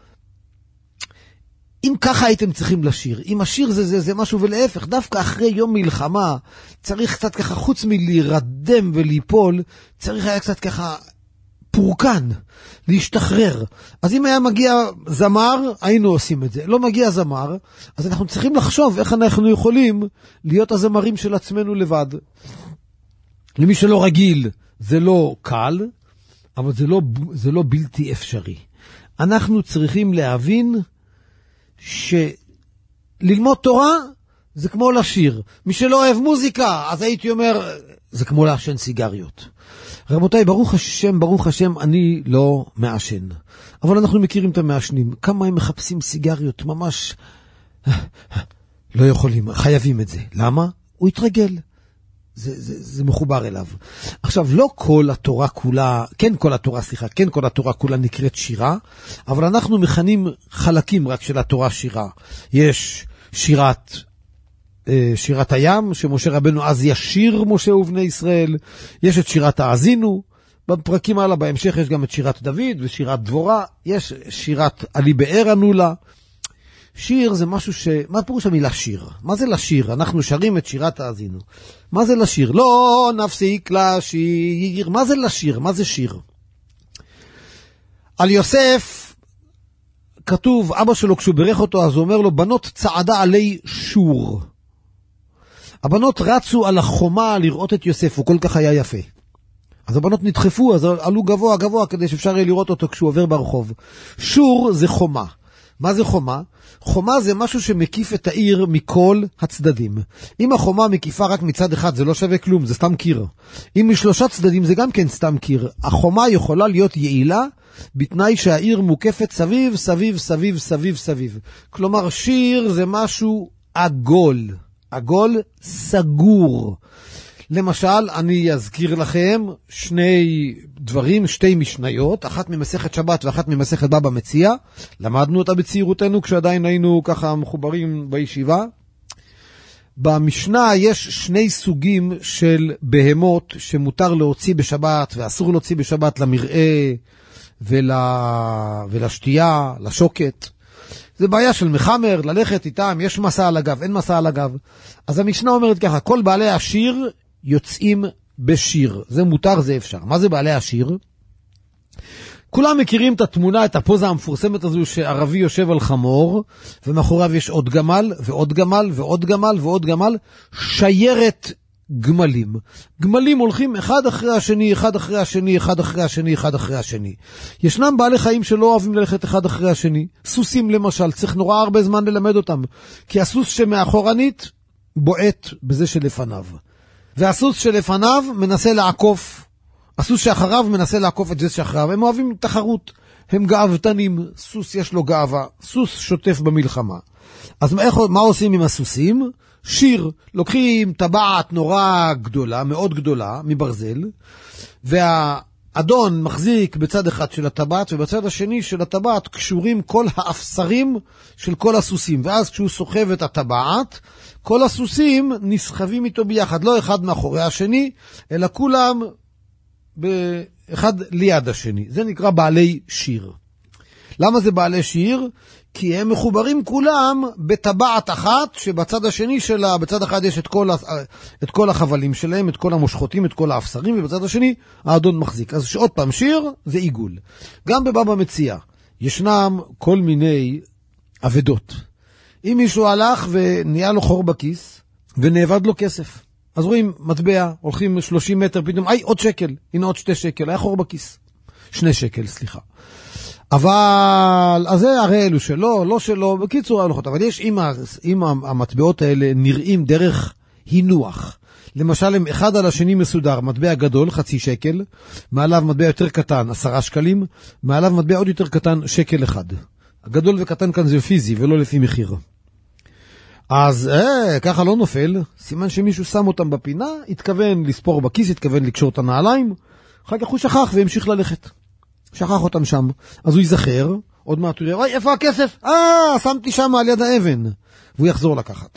אם ככה הייתם צריכים לשיר, אם השיר זה, זה, זה משהו ולהפך, דווקא אחרי יום מלחמה, צריך קצת ככה, חוץ מלהירדם וליפול, צריך היה קצת ככה פורקן, להשתחרר. אז אם היה מגיע זמר, היינו עושים את זה. לא מגיע זמר, אז אנחנו צריכים לחשוב איך אנחנו יכולים להיות הזמרים של עצמנו לבד. למי שלא רגיל, זה לא קל, אבל זה לא, זה לא בלתי אפשרי. אנחנו צריכים להבין שללמוד תורה זה כמו לשיר. מי שלא אוהב מוזיקה, אז הייתי אומר, זה כמו לעשן סיגריות. רבותיי, ברוך השם, ברוך השם, אני לא מעשן. אבל אנחנו מכירים את המעשנים. כמה הם מחפשים סיגריות, ממש לא יכולים, חייבים את זה. למה? הוא יתרגל. זה, זה, זה מחובר אליו. עכשיו, לא כל התורה כולה, כן כל התורה, סליחה, כן כל התורה כולה נקראת שירה, אבל אנחנו מכנים חלקים רק של התורה שירה. יש שירת שירת הים, שמשה רבנו אז ישיר משה ובני ישראל. יש את שירת האזינו. בפרקים הלאה בהמשך יש גם את שירת דוד ושירת דבורה. יש שירת עלי באר ענו לה. שיר זה משהו ש... מה פירוש המילה שיר? מה זה לשיר? אנחנו שרים את שירת האזינו. מה זה לשיר? לא נפסיק לשיר. מה זה לשיר? מה זה שיר? על יוסף כתוב, אבא שלו כשהוא ברך אותו, אז הוא אומר לו, בנות צעדה עלי שור. הבנות רצו על החומה לראות את יוסף, הוא כל כך היה יפה. אז הבנות נדחפו, אז עלו גבוה גבוה כדי שאפשר יהיה לראות אותו כשהוא עובר ברחוב. שור זה חומה. מה זה חומה? חומה זה משהו שמקיף את העיר מכל הצדדים. אם החומה מקיפה רק מצד אחד, זה לא שווה כלום, זה סתם קיר. אם משלושה צדדים זה גם כן סתם קיר. החומה יכולה להיות יעילה, בתנאי שהעיר מוקפת סביב, סביב, סביב, סביב, סביב. כלומר, שיר זה משהו עגול. עגול סגור. למשל, אני אזכיר לכם שני דברים, שתי משניות, אחת ממסכת שבת ואחת ממסכת בבא מציעא. למדנו אותה בצעירותנו כשעדיין היינו ככה מחוברים בישיבה. במשנה יש שני סוגים של בהמות שמותר להוציא בשבת ואסור להוציא בשבת, למראה ול... ולשתייה, לשוקת. זה בעיה של מחמר, ללכת איתם, יש מסע על הגב, אין מסע על הגב. אז המשנה אומרת ככה, כל בעלי השיר יוצאים בשיר. זה מותר, זה אפשר. מה זה בעלי השיר? כולם מכירים את התמונה, את הפוזה המפורסמת הזו שערבי יושב על חמור, ומאחוריו יש עוד גמל, ועוד גמל, ועוד גמל, ועוד גמל, שיירת גמלים. גמלים הולכים אחד אחרי השני, אחד אחרי השני, אחד אחרי השני, אחד אחרי השני. ישנם בעלי חיים שלא אוהבים ללכת אחד אחרי השני. סוסים למשל, צריך נורא הרבה זמן ללמד אותם. כי הסוס שמאחורנית בועט בזה שלפניו. והסוס שלפניו מנסה לעקוף. הסוס שאחריו מנסה לעקוף את זה שאחריו. הם אוהבים תחרות. הם גאוותנים. סוס יש לו גאווה. סוס שוטף במלחמה. אז מה, מה עושים עם הסוסים? שיר, לוקחים טבעת נורא גדולה, מאוד גדולה, מברזל, והאדון מחזיק בצד אחד של הטבעת, ובצד השני של הטבעת קשורים כל האפסרים של כל הסוסים, ואז כשהוא סוחב את הטבעת, כל הסוסים נסחבים איתו ביחד, לא אחד מאחורי השני, אלא כולם אחד ליד השני. זה נקרא בעלי שיר. למה זה בעלי שיר? כי הם מחוברים כולם בטבעת אחת, שבצד השני שלה, בצד אחד יש את כל, את כל החבלים שלהם, את כל המושכותים, את כל האפסרים, ובצד השני האדון מחזיק. אז שעוד פעם שיר זה עיגול. גם בבבא מציעא ישנם כל מיני עבדות. אם מישהו הלך ונהיה לו חור בכיס, ונאבד לו כסף, אז רואים מטבע, הולכים שלושים מטר, פתאום, איי, עוד שקל, הנה עוד שתי שקל, היה חור בכיס. שני שקל, סליחה. אבל, אז זה הרי אלו שלו, לא שלו, בקיצור ההלכות. אבל יש, אם, אם המטבעות האלה נראים דרך הינוח, למשל הם אחד על השני מסודר, מטבע גדול, חצי שקל, מעליו מטבע יותר קטן, עשרה שקלים, מעליו מטבע עוד יותר קטן, שקל אחד. הגדול וקטן כאן זה פיזי, ולא לפי מחיר. אז אה, ככה לא נופל, סימן שמישהו שם אותם בפינה, התכוון לספור בכיס, התכוון לקשור את הנעליים, אחר כך הוא שכח והמשיך ללכת. שכח אותם שם, אז הוא יזכר, עוד מעט הוא יראה, איפה הכסף? אה, שמתי שם על יד האבן, והוא יחזור לקחת.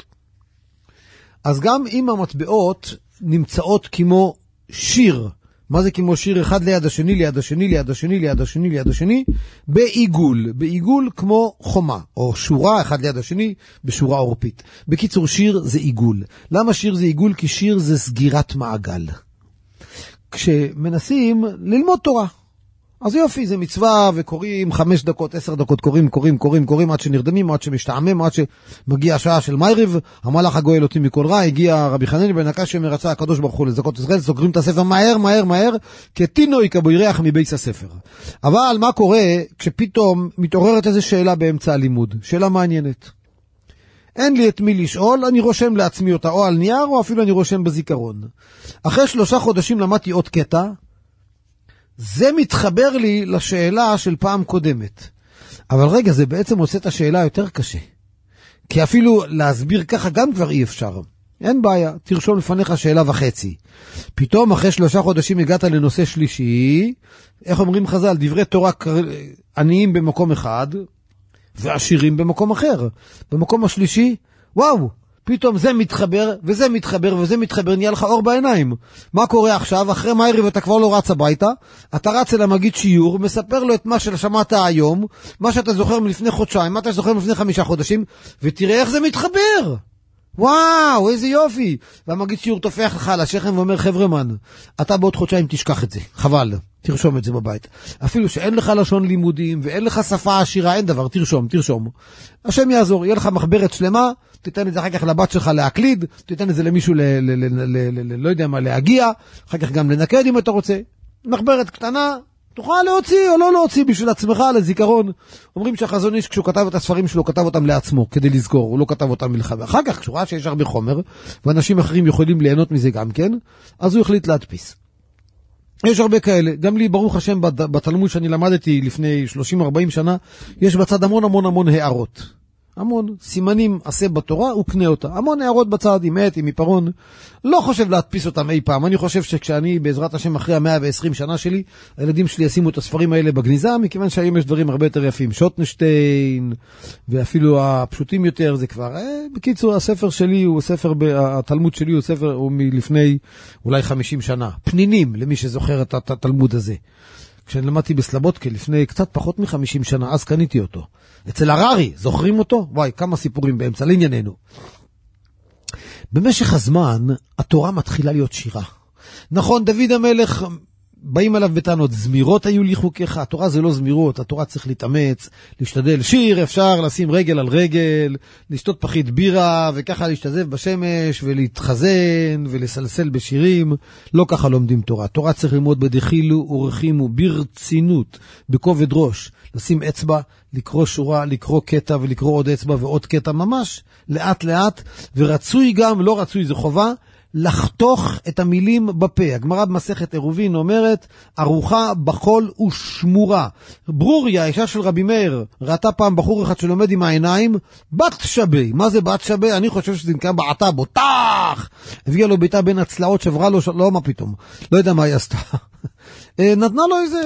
אז גם אם המטבעות נמצאות כמו שיר, מה זה כמו שיר? אחד ליד השני, ליד השני, ליד השני, ליד השני, ליד השני, בעיגול, בעיגול כמו חומה, או שורה אחד ליד השני, בשורה אורפית. בקיצור, שיר זה עיגול. למה שיר זה עיגול? כי שיר זה סגירת מעגל. כשמנסים ללמוד תורה, אז יופי, זה מצווה, וקוראים חמש דקות, עשר דקות, קוראים, קוראים, קוראים, קוראים, עד שנרדמים, עד שמשתעמם, עד שמגיע השעה של מייריב, המלאך הגואל אותי מכל רע, הגיע רבי חנני בן עקשיא שמרצה הקדוש ברוך הוא לזכות ישראל, סוגרים את הספר מהר, מהר, מהר, כתינוק הבוירח מבית הספר. אבל מה קורה כשפתאום מתעוררת איזו שאלה באמצע הלימוד? שאלה מעניינת. אין לי את מי לשאול, אני רושם לעצמי אותה, או על נייר, או אפילו אני רושם בזיכרון. אחרי שלושה חודשים למדתי עוד קטע, זה מתחבר לי לשאלה של פעם קודמת. אבל רגע, זה בעצם עושה את השאלה יותר קשה. כי אפילו להסביר ככה גם כבר אי אפשר. אין בעיה, תרשום לפניך שאלה וחצי. פתאום אחרי שלושה חודשים הגעת לנושא שלישי, איך אומרים חז"ל, דברי תורה עניים במקום אחד, ועשירים במקום אחר. במקום השלישי, וואו, פתאום זה מתחבר, וזה מתחבר, וזה מתחבר, נהיה לך אור בעיניים. מה קורה עכשיו? אחרי מערב אתה כבר לא רץ הביתה, אתה רץ אל המגיד שיעור, מספר לו את מה ששמעת היום, מה שאתה זוכר מלפני חודשיים, מה אתה זוכר מלפני חמישה חודשים, ותראה איך זה מתחבר. וואו, איזה יופי. והמגיד שיעור תופח לך על השכם ואומר, חבר'מן, אתה בעוד חודשיים תשכח את זה, חבל, תרשום את זה בבית. אפילו שאין לך לשון לימודים, ואין לך שפה עשירה, אין דבר, תרשום, תרשום. השם יעזור, יהיה לך מחברת שלמה, תיתן את זה אחר כך לבת שלך להקליד, תיתן את זה למישהו, ל- ל- ל- ל- ל- לא יודע מה, להגיע, אחר כך גם לנקד אם אתה רוצה. מחברת קטנה, תוכל להוציא או לא להוציא בשביל עצמך לזיכרון. אומרים שהחזון איש כשהוא כתב את הספרים שלו, כתב אותם לעצמו כדי לזכור, הוא לא כתב אותם מלחמה. אחר כך כשהוא ראה שיש הרבה חומר, ואנשים אחרים יכולים ליהנות מזה גם כן, אז הוא החליט להדפיס. יש הרבה כאלה, גם לי ברוך השם בתלמוד שאני למדתי לפני שלושים ארבעים שנה, יש בצד המון המון המון הערות. המון סימנים עשה בתורה וקנה אותה. המון הערות בצד, עם עת, עם עיפרון. לא חושב להדפיס אותם אי פעם. אני חושב שכשאני בעזרת השם אחרי המאה ועשרים שנה שלי, הילדים שלי ישימו את הספרים האלה בגניזה, מכיוון שהיום יש דברים הרבה יותר יפים. שוטנשטיין, ואפילו הפשוטים יותר, זה כבר... אה, בקיצור, הספר שלי הוא ספר, התלמוד שלי הוא ספר, הוא מלפני אולי חמישים שנה. פנינים, למי שזוכר את התלמוד הזה. כשאני למדתי בסלבודקה לפני קצת פחות מ-חמישים שנה, אז קניתי אותו. אצל הררי, זוכרים אותו? וואי, כמה סיפורים באמצע, לענייננו. במשך הזמן, התורה מתחילה להיות שירה. נכון, דוד המלך, באים עליו בטענות, זמירות היו לי חוקיך, התורה זה לא זמירות, התורה צריך להתאמץ, להשתדל שיר, אפשר לשים רגל על רגל, לשתות פחית בירה, וככה להשתזף בשמש, ולהתחזן, ולסלסל בשירים, לא ככה לומדים תורה. תורה צריך ללמוד בדחילו ורחימו, ברצינות, בכובד ראש, לשים אצבע, לקרוא שורה, לקרוא קטע, ולקרוא עוד אצבע ועוד קטע ממש, לאט לאט, ורצוי גם, לא רצוי זה חובה, לחתוך את המילים בפה. הגמרא במסכת עירובין אומרת, ארוחה בחול ושמורה. ברוריה, האישה של רבי מאיר, ראתה פעם בחור אחד שלומד עם העיניים, בת שבי. מה זה בת שבי? אני חושב שזה נקרא בעתה, בוטח! הביאה לו ביתה בין הצלעות, שברה לו, לא מה פתאום. לא יודע מה היא עשתה. נתנה לו איזה...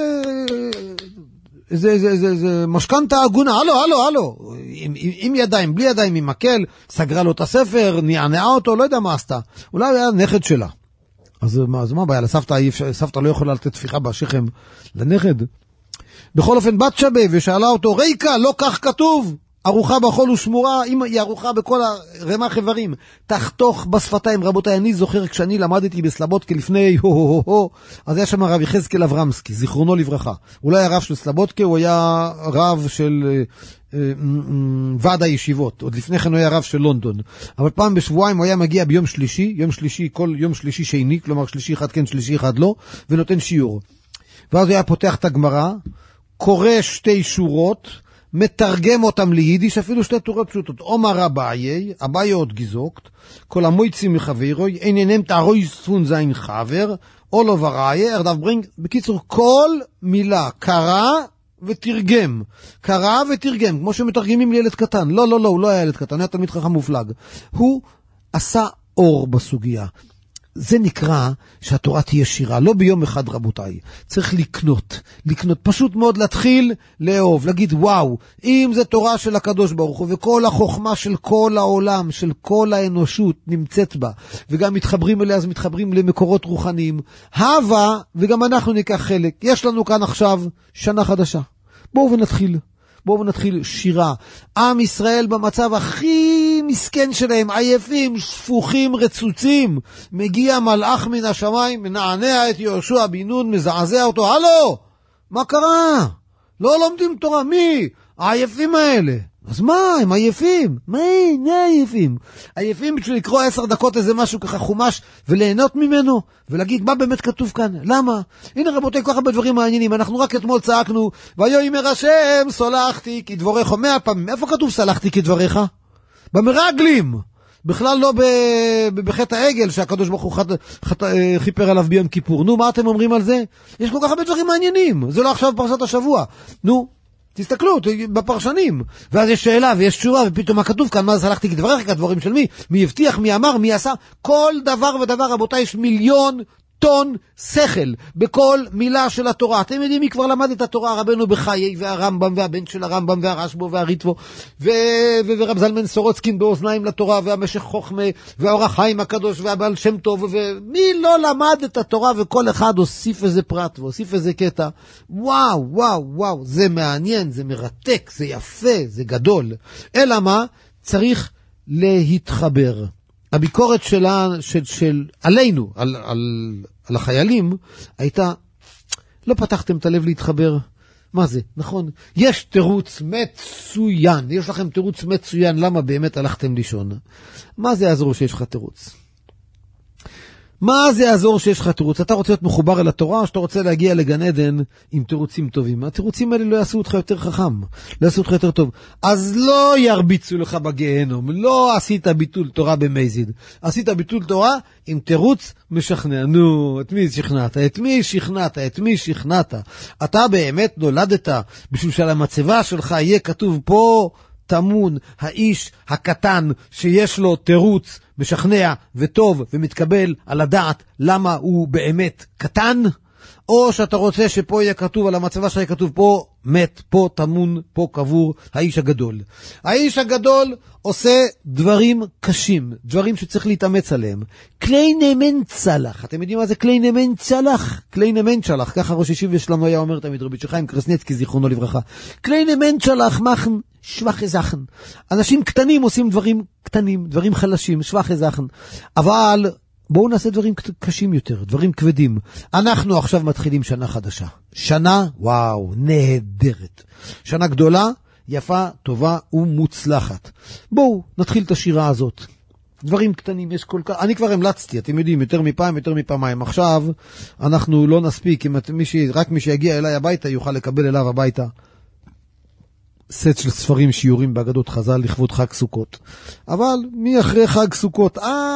זה, זה, זה, זה משכנתה הגונה, הלו, הלו, הלו, עם, עם, עם ידיים, בלי ידיים, עם מקל, סגרה לו את הספר, נענעה אותו, לא יודע מה עשתה. אולי הוא היה נכד שלה. אז מה, אז מה בעיה? לסבתא, סבתא לא יכולה לתת תפיחה בשכם לנכד. בכל אופן, בת שבה, ושאלה אותו, ריקה, לא כך כתוב. ארוחה בחול ושמורה, אם היא ארוחה בכל הרמ"ח איברים, תחתוך בשפתיים. רבותיי, אני זוכר כשאני למדתי בסלבודקה לפני הו הו הו, אז היה שם הרב יחזקאל אברמסקי, זיכרונו לברכה. אולי הרב של סלבודקה, הוא היה רב של אה, אה, ועד הישיבות, עוד לפני כן הוא היה רב של לונדון. אבל פעם בשבועיים הוא היה מגיע ביום שלישי, יום שלישי, כל יום שלישי שני, כלומר שלישי אחד כן, שלישי אחד לא, ונותן שיעור. ואז הוא היה פותח את הגמרא, קורא שתי שורות, מתרגם אותם ליידיש, אפילו שתי תורות פשוטות. אומר אביי, אביי עוד גזוקת, כל המויצי מחברוי, איננם תערוי ספון זין חבר, או לא וראי, ארדב ברינג, בקיצור, כל מילה קרא ותרגם. קרא ותרגם, כמו שמתרגמים לילד קטן. לא, לא, לא, הוא לא היה ילד קטן, הוא היה תלמיד חכם מופלג. הוא עשה אור בסוגיה. זה נקרא שהתורה תהיה שירה, לא ביום אחד רבותיי. צריך לקנות, לקנות, פשוט מאוד להתחיל לאהוב, להגיד וואו, אם זה תורה של הקדוש ברוך הוא, וכל החוכמה של כל העולם, של כל האנושות נמצאת בה, וגם מתחברים אליה, אז מתחברים למקורות רוחניים, הווה, וגם אנחנו ניקח חלק. יש לנו כאן עכשיו שנה חדשה. בואו ונתחיל. בואו ונתחיל שירה. עם ישראל במצב הכי מסכן שלהם, עייפים, שפוכים, רצוצים. מגיע מלאך מן השמיים, מנענע את יהושע בן נון, מזעזע אותו. הלו, מה קרה? לא לומדים תורה. מי? העייפים האלה. אז מה? הם עייפים. מה? מה עייפים? עייפים בשביל לקרוא עשר דקות איזה משהו ככה חומש וליהנות ממנו ולהגיד מה באמת כתוב כאן. למה? הנה רבותיי, כל כך הרבה דברים מעניינים. אנחנו רק אתמול צעקנו, ויאמר השם סולחתי כדבריך. מאה פעמים. איפה כתוב סלחתי כדבריך? במרגלים. בכלל לא בחטא העגל שהקדוש ברוך הוא חיפר עליו ביום כיפור. נו, מה אתם אומרים על זה? יש כל כך הרבה דברים מעניינים. זה לא עכשיו פרשת השבוע. נו, תסתכלו בפרשנים, ואז יש שאלה ויש תשובה, ופתאום מה כתוב כאן? מה זה הלכתי כדבריך? כדברים של מי? מי הבטיח? מי אמר? מי עשה? כל דבר ודבר, רבותיי, יש מיליון טון שכל בכל מילה של התורה. אתם יודעים מי כבר למד את התורה? רבנו בחיי והרמב"ם והבן של הרמב"ם והרשב"א והריטב"א ו... ו... ורב זלמן סורוצקין באוזניים לתורה והמשך חוכמה והאור החיים הקדוש והבעל שם טוב, ומי לא למד את התורה, וכל אחד הוסיף איזה פרט והוסיף איזה קטע. וואו וואו וואו, זה מעניין, זה מרתק, זה יפה, זה גדול. אלא מה? צריך להתחבר. הביקורת שלה, של, של, עלינו, על, על, על החיילים, הייתה, לא פתחתם את הלב להתחבר. מה זה? נכון. יש תירוץ מצוין. יש לכם תירוץ מצוין. למה באמת הלכתם לישון? מה זה יעזור שיש לך תירוץ? מה זה יעזור שיש לך תירוץ? אתה רוצה להיות מחובר אל התורה, או שאתה רוצה להגיע לגן עדן עם תירוצים טובים? התירוצים האלה לא יעשו אותך יותר חכם, לא יעשו אותך יותר טוב. אז לא ירביצו לך בגיהנום, לא עשית ביטול תורה במזיד. עשית ביטול תורה עם תירוץ משכנע. נו, את מי שכנעת? את מי שכנעת? את מי שכנעת? אתה באמת נולדת בשביל שעל המצבה שלך יהיה כתוב פה תמון האיש הקטן שיש לו תירוץ משכנע וטוב ומתקבל על הדעת למה הוא באמת קטן, או שאתה רוצה שפה יהיה כתוב על המצבה שיהיה כתוב פה מת, פה תמון, פה קבור האיש הגדול. האיש הגדול עושה דברים קשים, דברים שצריך להתאמץ עליהם. כלי נמן צלח. אתם יודעים מה זה כלי נמן צלח? כלי נמן צלח, ככה ראש ישיבה שלנו היה אומר תמיד, רבי שחיים קרסנצקי זיכרונו לברכה. כלי נמן צלח מחן שווח זכן. אנשים קטנים עושים דברים קטנים, דברים חלשים, שווח זכן. אבל בואו נעשה דברים קשים יותר, דברים כבדים. אנחנו עכשיו מתחילים שנה חדשה. שנה, וואו, נהדרת. שנה גדולה, יפה, טובה ומוצלחת. בואו נתחיל את השירה הזאת. דברים קטנים, יש כל כך... אני כבר המלצתי, אתם יודעים, יותר מפעם, יותר מפעמיים. עכשיו, אנחנו לא נספיק, אם מי ש... רק מי שיגיע אליי הביתה יוכל לקבל אליו הביתה סט של ספרים שיעורים באגדות חז"ל לכבוד חג סוכות. אבל מי אחרי חג סוכות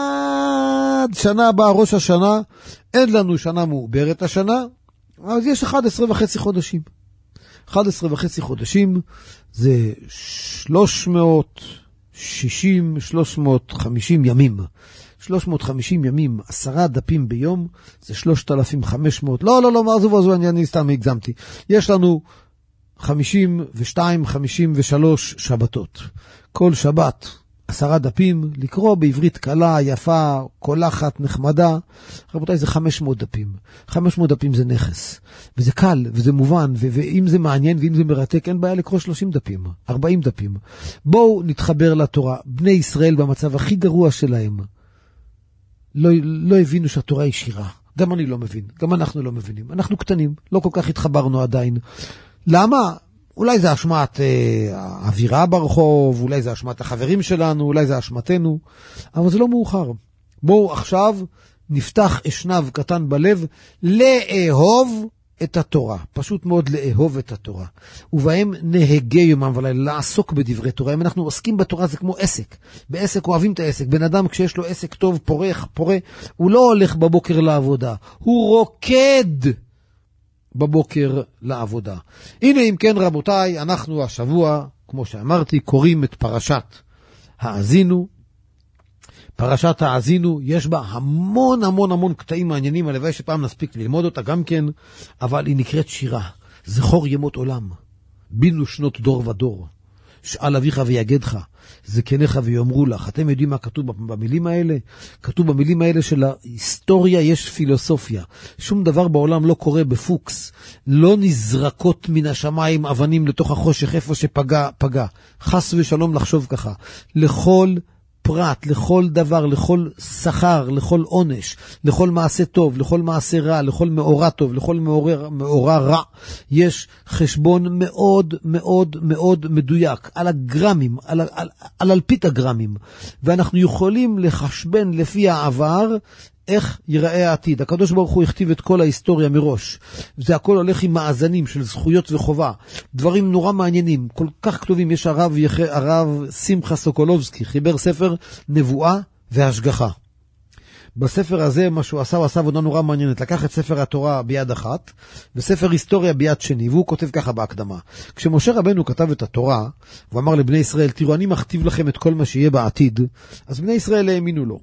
עד שנה הבאה, ראש השנה, אין לנו שנה מעוברת השנה, אז יש אחד עשר וחצי חודשים. אחד עשר וחצי חודשים זה שלוש מאות שישים, שלוש מאות וחמישים ימים. שלוש מאות וחמישים ימים, עשרה דפים ביום, זה שלושת אלפים וחמש מאות. לא, לא, לא, מה זו וזו, אני, אני סתם הגזמתי. יש לנו חמישים ושתיים, חמישים ושלוש שבתות. כל שבת, עשרה דפים, לקרוא בעברית קלה, יפה, קולחת, נחמדה. רבותיי, זה חמש מאות דפים. חמש מאות דפים זה נכס. וזה קל, וזה מובן, ו- ואם זה מעניין, ואם זה מרתק, אין בעיה לקרוא שלושים דפים, ארבעים דפים. בואו נתחבר לתורה. בני ישראל במצב הכי גרוע שלהם, לא, לא הבינו שהתורה היא שירה. גם אני לא מבין, גם אנחנו לא מבינים. אנחנו קטנים, לא כל כך התחברנו עדיין. למה? אולי זה אשמת אה, האווירה ברחוב, אולי זה אשמת החברים שלנו, אולי זה אשמתנו, אבל זה לא מאוחר. בואו עכשיו נפתח אשנב קטן בלב לאהוב את התורה, פשוט מאוד לאהוב את התורה. ובהם נהגי יומם ולילה, לעסוק בדברי תורה. אם אנחנו עוסקים בתורה זה כמו עסק. בעסק אוהבים את העסק. בן אדם כשיש לו עסק טוב, פורח, פורה, הוא לא הולך בבוקר לעבודה, הוא רוקד בבוקר לעבודה. הנה אם כן רבותיי, אנחנו השבוע, כמו שאמרתי, קוראים את פרשת האזינו. פרשת האזינו, יש בה המון המון המון קטעים מעניינים, הלוואי שפעם נספיק ללמוד אותה גם כן, אבל היא נקראת שירה. זכור ימות עולם, בינו שנות דור ודור, שאל אביך ויגדך, זקניך ויאמרו לך. אתם יודעים מה כתוב במילים האלה? כתוב במילים האלה של ההיסטוריה יש פילוסופיה. שום דבר בעולם לא קורה בפוקס. לא נזרקות מן השמיים אבנים לתוך החושך איפה שפגע, פגע. חס ושלום לחשוב ככה. לכל פרט, לכל דבר, לכל שכר, לכל עונש, לכל מעשה טוב, לכל מעשה רע, לכל מאורע טוב, לכל מאורע, מאורע רע, יש חשבון מאוד מאוד מאוד מדויק, על הגרמים, על, על, על אלפית הגרמים, ואנחנו יכולים לחשבן לפי העבר, איך ייראה העתיד. הקדוש ברוך הוא הכתיב את כל ההיסטוריה מראש. זה הכל הולך עם מאזנים של זכויות וחובה. דברים נורא מעניינים, כל כך כתובים. יש הרב, יח... הרב שמחה סוקולובסקי, חיבר ספר נבואה והשגחה. בספר הזה מה שהוא עשה, הוא עשה עבודה נורא מעניינת. לקח את ספר התורה ביד אחת, וספר היסטוריה ביד שני, והוא כותב ככה בהקדמה. כשמשה רבנו כתב את התורה, הוא אמר לבני ישראל, תראו, אני מכתיב לכם את כל מה שיהיה בעתיד, אז בני ישראל האמינו לו.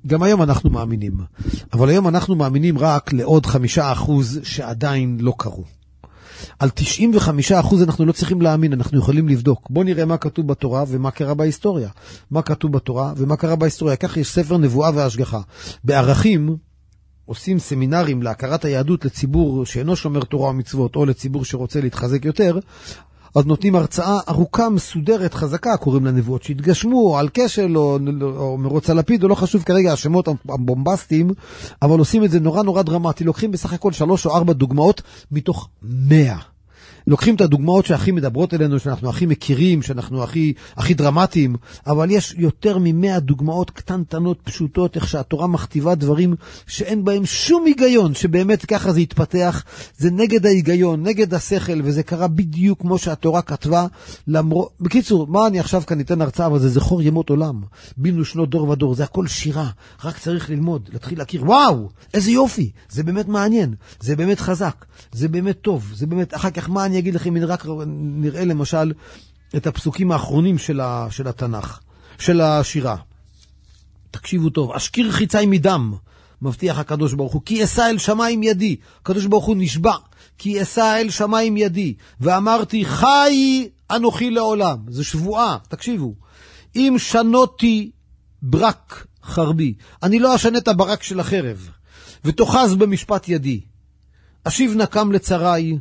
גם היום אנחנו מאמינים, אבל היום אנחנו מאמינים רק לעוד חמישה אחוז שעדיין לא קרו. על תשעים וחמישה אחוז אנחנו לא צריכים להאמין, אנחנו יכולים לבדוק. בוא נראה מה כתוב בתורה ומה קרה בהיסטוריה. מה כתוב בתורה ומה קרה בהיסטוריה. כך יש ספר נבואה והשגחה. בערכים עושים סמינרים להכרת היהדות לציבור שאינו שומר תורה ומצוות, או לציבור שרוצה להתחזק יותר, אז נותנים הרצאה ארוכה, מסודרת, חזקה, קוראים לנבואות שהתגשמו, או על כשל, או, או מרוץ הלפיד, או לא חשוב כרגע השמות הבומבסטיים, אבל עושים את זה נורא נורא דרמטי. לוקחים בסך הכל שלוש או ארבע דוגמאות מתוך מאה. לוקחים את הדוגמאות שהכי מדברות אלינו, שאנחנו הכי מכירים, שאנחנו הכי, הכי דרמטיים, אבל יש יותר ממאה דוגמאות קטנטנות, פשוטות, איך שהתורה מכתיבה דברים שאין בהם שום היגיון, שבאמת ככה זה יתפתח, זה נגד ההיגיון, נגד השכל, וזה קרה בדיוק כמו שהתורה כתבה. למר... בקיצור, מה אני עכשיו כאן ניתן הרצאה, אבל זה זכור ימות עולם, בינו שנות דור ודור, זה הכל שירה, רק צריך ללמוד, להתחיל להכיר, וואו, איזה יופי, זה באמת מעניין, זה באמת חזק, זה באמת טוב, זה באמת, אחר כך מה אני אגיד לכם, אם רק נראה למשל את הפסוקים האחרונים של, ה, של התנ"ך, של השירה. תקשיבו טוב, אשקיר חיצי מדם, מבטיח הקדוש ברוך הוא, כי אשא אל שמיים ידי, הקדוש ברוך הוא נשבע, כי אשא אל שמיים ידי, ואמרתי חי אנוכי לעולם, זה שבועה, תקשיבו, אם שנותי ברק חרבי, אני לא אשנה את הברק של החרב, ותוחז במשפט ידי, אשיב נקם לצריי,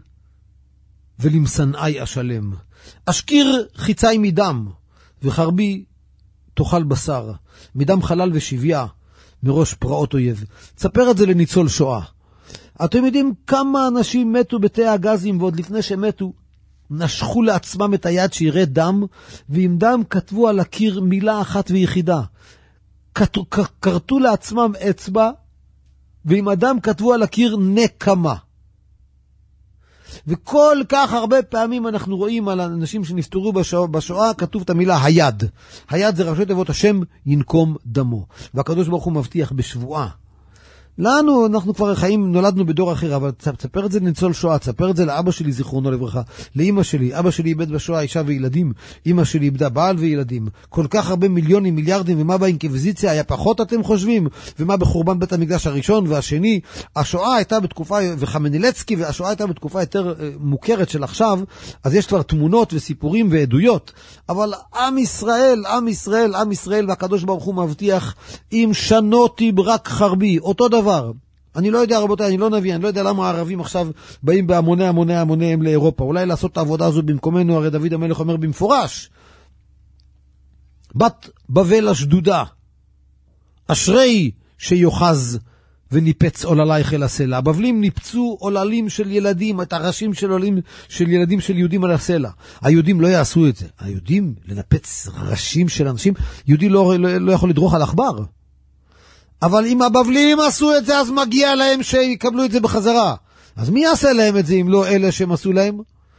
ולמסנאי אשלם. אשקיר חיצי מדם, וחרבי תאכל בשר, מדם חלל ושביה, מראש פרעות אויב. תספר את זה לניצול שואה. אתם יודעים כמה אנשים מתו בתאי הגזים, ועוד לפני שמתו, נשכו לעצמם את היד שיראה דם, ועם דם כתבו על הקיר מילה אחת ויחידה. קרטו לעצמם אצבע, ועם הדם כתבו על הקיר נקמה. וכל כך הרבה פעמים אנחנו רואים על אנשים שנפטרו בשואה, בשואה כתוב את המילה היד. היד זה ראשי תיבות השם ינקום דמו. והקדוש ברוך הוא מבטיח בשבועה. לנו, אנחנו כבר חיים, נולדנו בדור אחר, אבל תספר את זה לניצול שואה, תספר את זה לאבא שלי זיכרונו לברכה, לאמא שלי, אבא שלי איבד בשואה אישה וילדים, אמא שלי איבדה בעל וילדים, כל כך הרבה מיליונים, מיליארדים, ומה באינקוויזיציה היה פחות אתם חושבים, ומה בחורבן בית המקדש הראשון והשני. השואה הייתה בתקופה, וחמנילצקי, והשואה הייתה בתקופה יותר מוכרת של עכשיו, אז יש כבר תמונות וסיפורים ועדויות, אבל עם ישראל, עם ישראל, עם ישראל, והקדוש ברוך הוא מבטיח, אם שנותי ברק חרבי, אותו דבר. אני לא יודע, רבותיי, אני לא נביא, אני לא יודע למה הערבים עכשיו באים בהמוני המוני המוניהם לאירופה. אולי לעשות את העבודה הזו במקומנו, הרי דוד המלך אומר במפורש, בת בבל השדודה, אשרי שיוחז וניפץ עוללייך אל הסלע. הבבלים ניפצו עוללים של ילדים, את הראשים של עוללים של ילדים של יהודים על הסלע. היהודים לא יעשו את זה. היהודים לנפץ ראשים של אנשים, יהודי לא, לא, לא יכול לדרוך על עכבר. אבל אם הבבלים עשו את זה, אז מגיע להם שיקבלו את זה בחזרה. אז מי יעשה להם את זה אם לא אלה שהם עשו להם?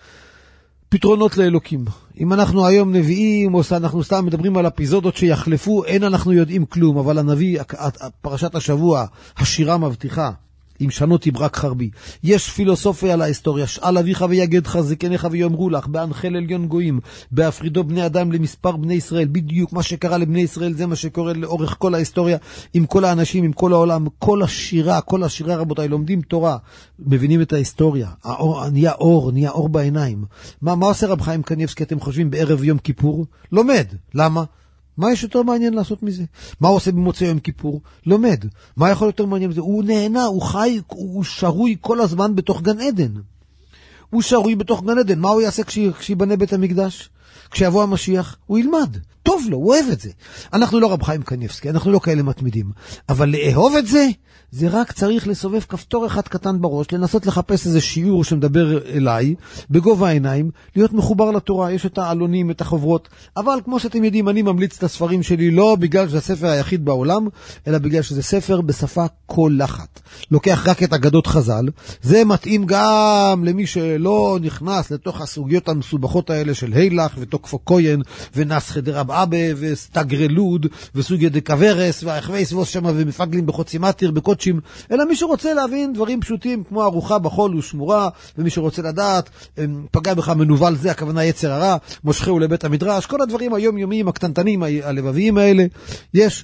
פתרונות לאלוקים. אם אנחנו היום נביאים, או אנחנו סתם מדברים על אפיזודות שיחלפו, אין אנחנו יודעים כלום, אבל הנביא, פרשת השבוע, השירה מבטיחה, אם שנותי ברק חרבי. יש פילוסופיה על ההיסטוריה, שאל אביך ויגדך זקניך ויאמרו לך, בהנחל עליון גויים, בהפרידו בני אדם למספר בני ישראל. בדיוק מה שקרה לבני ישראל, זה מה שקורה לאורך כל ההיסטוריה, עם כל האנשים, עם כל העולם, כל השירה, כל השירה, רבותיי, לומדים תורה, מבינים את ההיסטוריה, האור, נהיה אור, נהיה אור בעיניים. מה, מה עושה רב חיים קניבסקי, אתם חושבים, בערב יום כיפור? לומד. למה? מה יש יותר מעניין לעשות מזה? מה הוא עושה במוצאי יום כיפור? לומד. מה יכול יותר מעניין מזה? הוא נהנה, הוא חי, הוא שרוי כל הזמן בתוך גן עדן. הוא שרוי בתוך גן עדן. מה הוא יעשה כשיבנה בית המקדש? כשיבוא המשיח? הוא ילמד. טוב לו, הוא אוהב את זה. אנחנו לא רב חיים קניבסקי, אנחנו לא כאלה מתמידים. אבל לאהוב את זה, זה רק צריך לסובב כפתור אחד קטן בראש, לנסות לחפש איזה שיעור שמדבר אליי, בגובה העיניים, להיות מחובר לתורה. יש את העלונים, את החוברות, אבל כמו שאתם יודעים, אני ממליץ את הספרים שלי לא בגלל שזה הספר היחיד בעולם, אלא בגלל שזה ספר בשפה קולחת. לוקח רק את אגדות חז"ל, זה מתאים גם למי שלא נכנס לתוך הסוגיות המסובכות האלה של הילך ותוקפו כהן ונס חדר אבא וסטגרלוד וסוגיה דקברס והחווי סבוס שמה ומפגלים בחוצימטיר בקודשים, אלא מי שרוצה להבין דברים פשוטים כמו ארוחה בחול ושמורה, ומי שרוצה לדעת פגע בך מנובל, זה הכוונה יצר הרע, מושכהו לבית המדרש, כל הדברים היומיומיים הקטנטנים הלבביים האלה. יש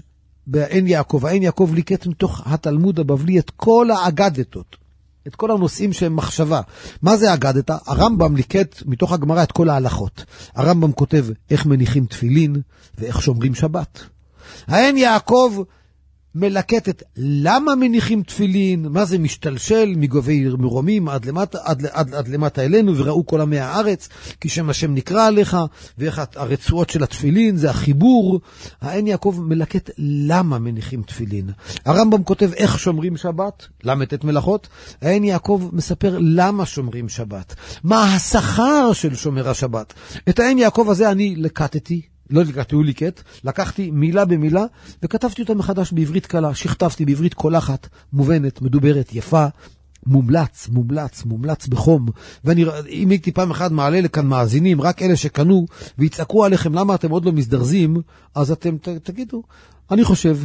בעין יעקב. העין יעקב ליקט מתוך התלמוד הבבלי את כל האגדתות, את כל הנושאים שהם מחשבה. מה זה אגדתה? הרמב"ם ליקט מתוך הגמרא את כל ההלכות. הרמב"ם כותב איך מניחים תפילין ואיך שומרים שבת. העין יעקב מלקטת למה מניחים תפילין, מה זה משתלשל מגובי מרומים עד למטה, עד, עד, עד למטה אלינו, וראו כל עמי הארץ, כי שם השם נקרא עליך, ואיך הרצועות של התפילין, זה החיבור. העין יעקב מלקט למה מניחים תפילין. הרמב"ם כותב איך שומרים שבת, למתת מלאכות. העין יעקב מספר למה שומרים שבת, מה השכר של שומר השבת. את העין יעקב הזה אני לקטתי, לא לקחתי, הוא ליקט, לקחתי מילה במילה, וכתבתי אותה מחדש בעברית קלה, שכתבתי בעברית קולחת, מובנת, מדוברת, יפה, מומלץ, מומלץ, מומלץ בחום. ואני, אם הייתי פעם אחד מעלה לכאן מאזינים, רק אלה שקנו, ויצעקו עליכם למה אתם עוד לא מזדרזים, אז אתם ת, תגידו, אני חושב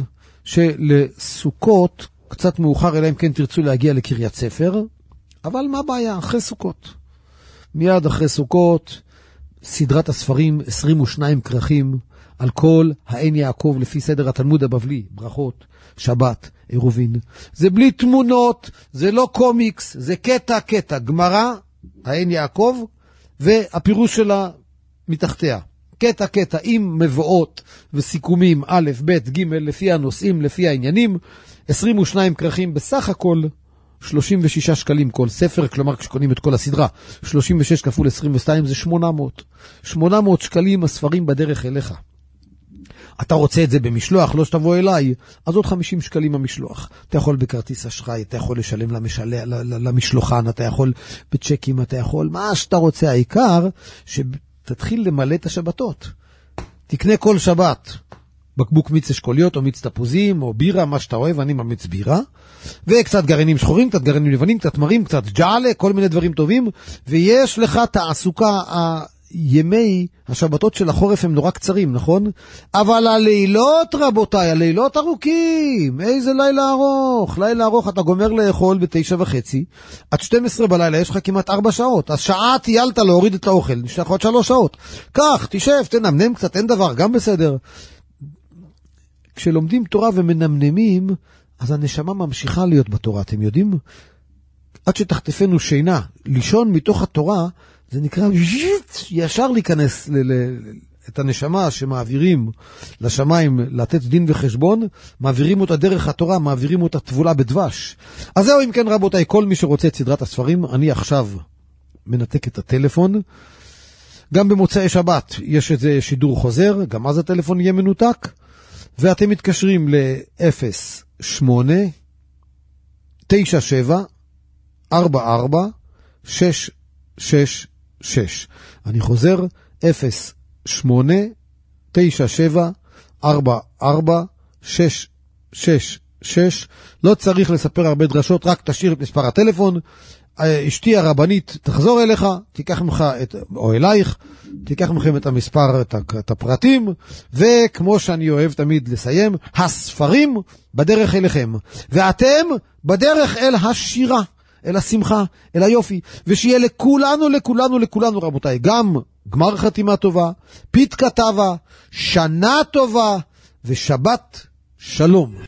שלסוכות, קצת מאוחר, אלא אם כן תרצו להגיע לקריית ספר, אבל מה הבעיה? אחרי סוכות. מיד אחרי סוכות, סדרת הספרים, עשרים ושניים כרכים, על כל העין יעקב לפי סדר התלמוד הבבלי, ברכות, שבת, עירובין. זה בלי תמונות, זה לא קומיקס, זה קטע קטע, גמרא, העין יעקב, והפירוש שלה מתחתיה. קטע קטע עם מבואות וסיכומים א', ב', ג', לפי הנושאים, לפי העניינים, עשרים ושניים כרכים בסך הכל, שלושים ושישה שקלים כל ספר, כלומר כשקונים את כל הסדרה, שלושים ושש כפול עשרים ושתיים זה שמונה מאות. שמונה מאות שקלים הספרים בדרך אליך. אתה רוצה את זה במשלוח, לא שתבוא אליי, אז עוד חמישים שקלים המשלוח. אתה יכול בכרטיס אשראי, אתה יכול לשלם למשל... למשלוחן, אתה יכול בצ'קים, אתה יכול, מה שאתה רוצה. העיקר שתתחיל למלא את השבתות. תקנה כל שבת בקבוק מיץ אשכוליות או מיץ תפוזים או בירה, מה שאתה אוהב, אני ממליץ בירה, וקצת גרעינים שחורים, קצת גרעינים לבנים, קצת תמרים, קצת ג'אלה, כל מיני דברים טובים, ויש לך תעסוקה. ימי השבתות של החורף הם נורא קצרים, נכון? אבל הלילות, רבותיי, הלילות ארוכים. איזה לילה ארוך. לילה ארוך, אתה גומר לאכול בתשע וחצי, עד שתים עשרה בלילה יש לך כמעט ארבע שעות. אז שעה טיילת להוריד את האוכל, נשלח עוד שלוש שעות. כך, תשב, תנמנם קצת, אין דבר, גם בסדר. כשלומדים תורה ומנמנמים, אז הנשמה ממשיכה להיות בתורה, אתם יודעים? עד שתחטפנו שינה, לישון מתוך התורה, זה נקרא ישר להיכנס ל- ל- את הנשמה שמעבירים לשמיים לתת דין וחשבון, מעבירים אותה דרך התורה, מעבירים אותה תבולה בדבש. אז זהו, אם כן רבותיי, כל מי שרוצה את סדרת הספרים, אני עכשיו מנתק את הטלפון. גם במוצאי שבת יש איזה שידור חוזר, גם אז הטלפון יהיה מנותק, ואתם מתקשרים ל-אפס שמונה תשע שבע ארבע ארבע שש שש שש. אני חוזר, אפס שמונה תשע שבע ארבע ארבע שש שש שש. לא צריך לספר הרבה דרשות, רק תשאיר את מספר הטלפון. אשתי הרבנית תחזור אליך, תיקח ממך את, או אלייך, תיקח מכם את המספר, את, את הפרטים, וכמו שאני אוהב תמיד לסיים, הספרים בדרך אליכם, ואתם בדרך אל השירה, אל השמחה, אל היופי, ושיהיה לכולנו, לכולנו, לכולנו רבותיי, גם גמר חתימה טובה, פתקה טובה, שנה טובה, ושבת שלום.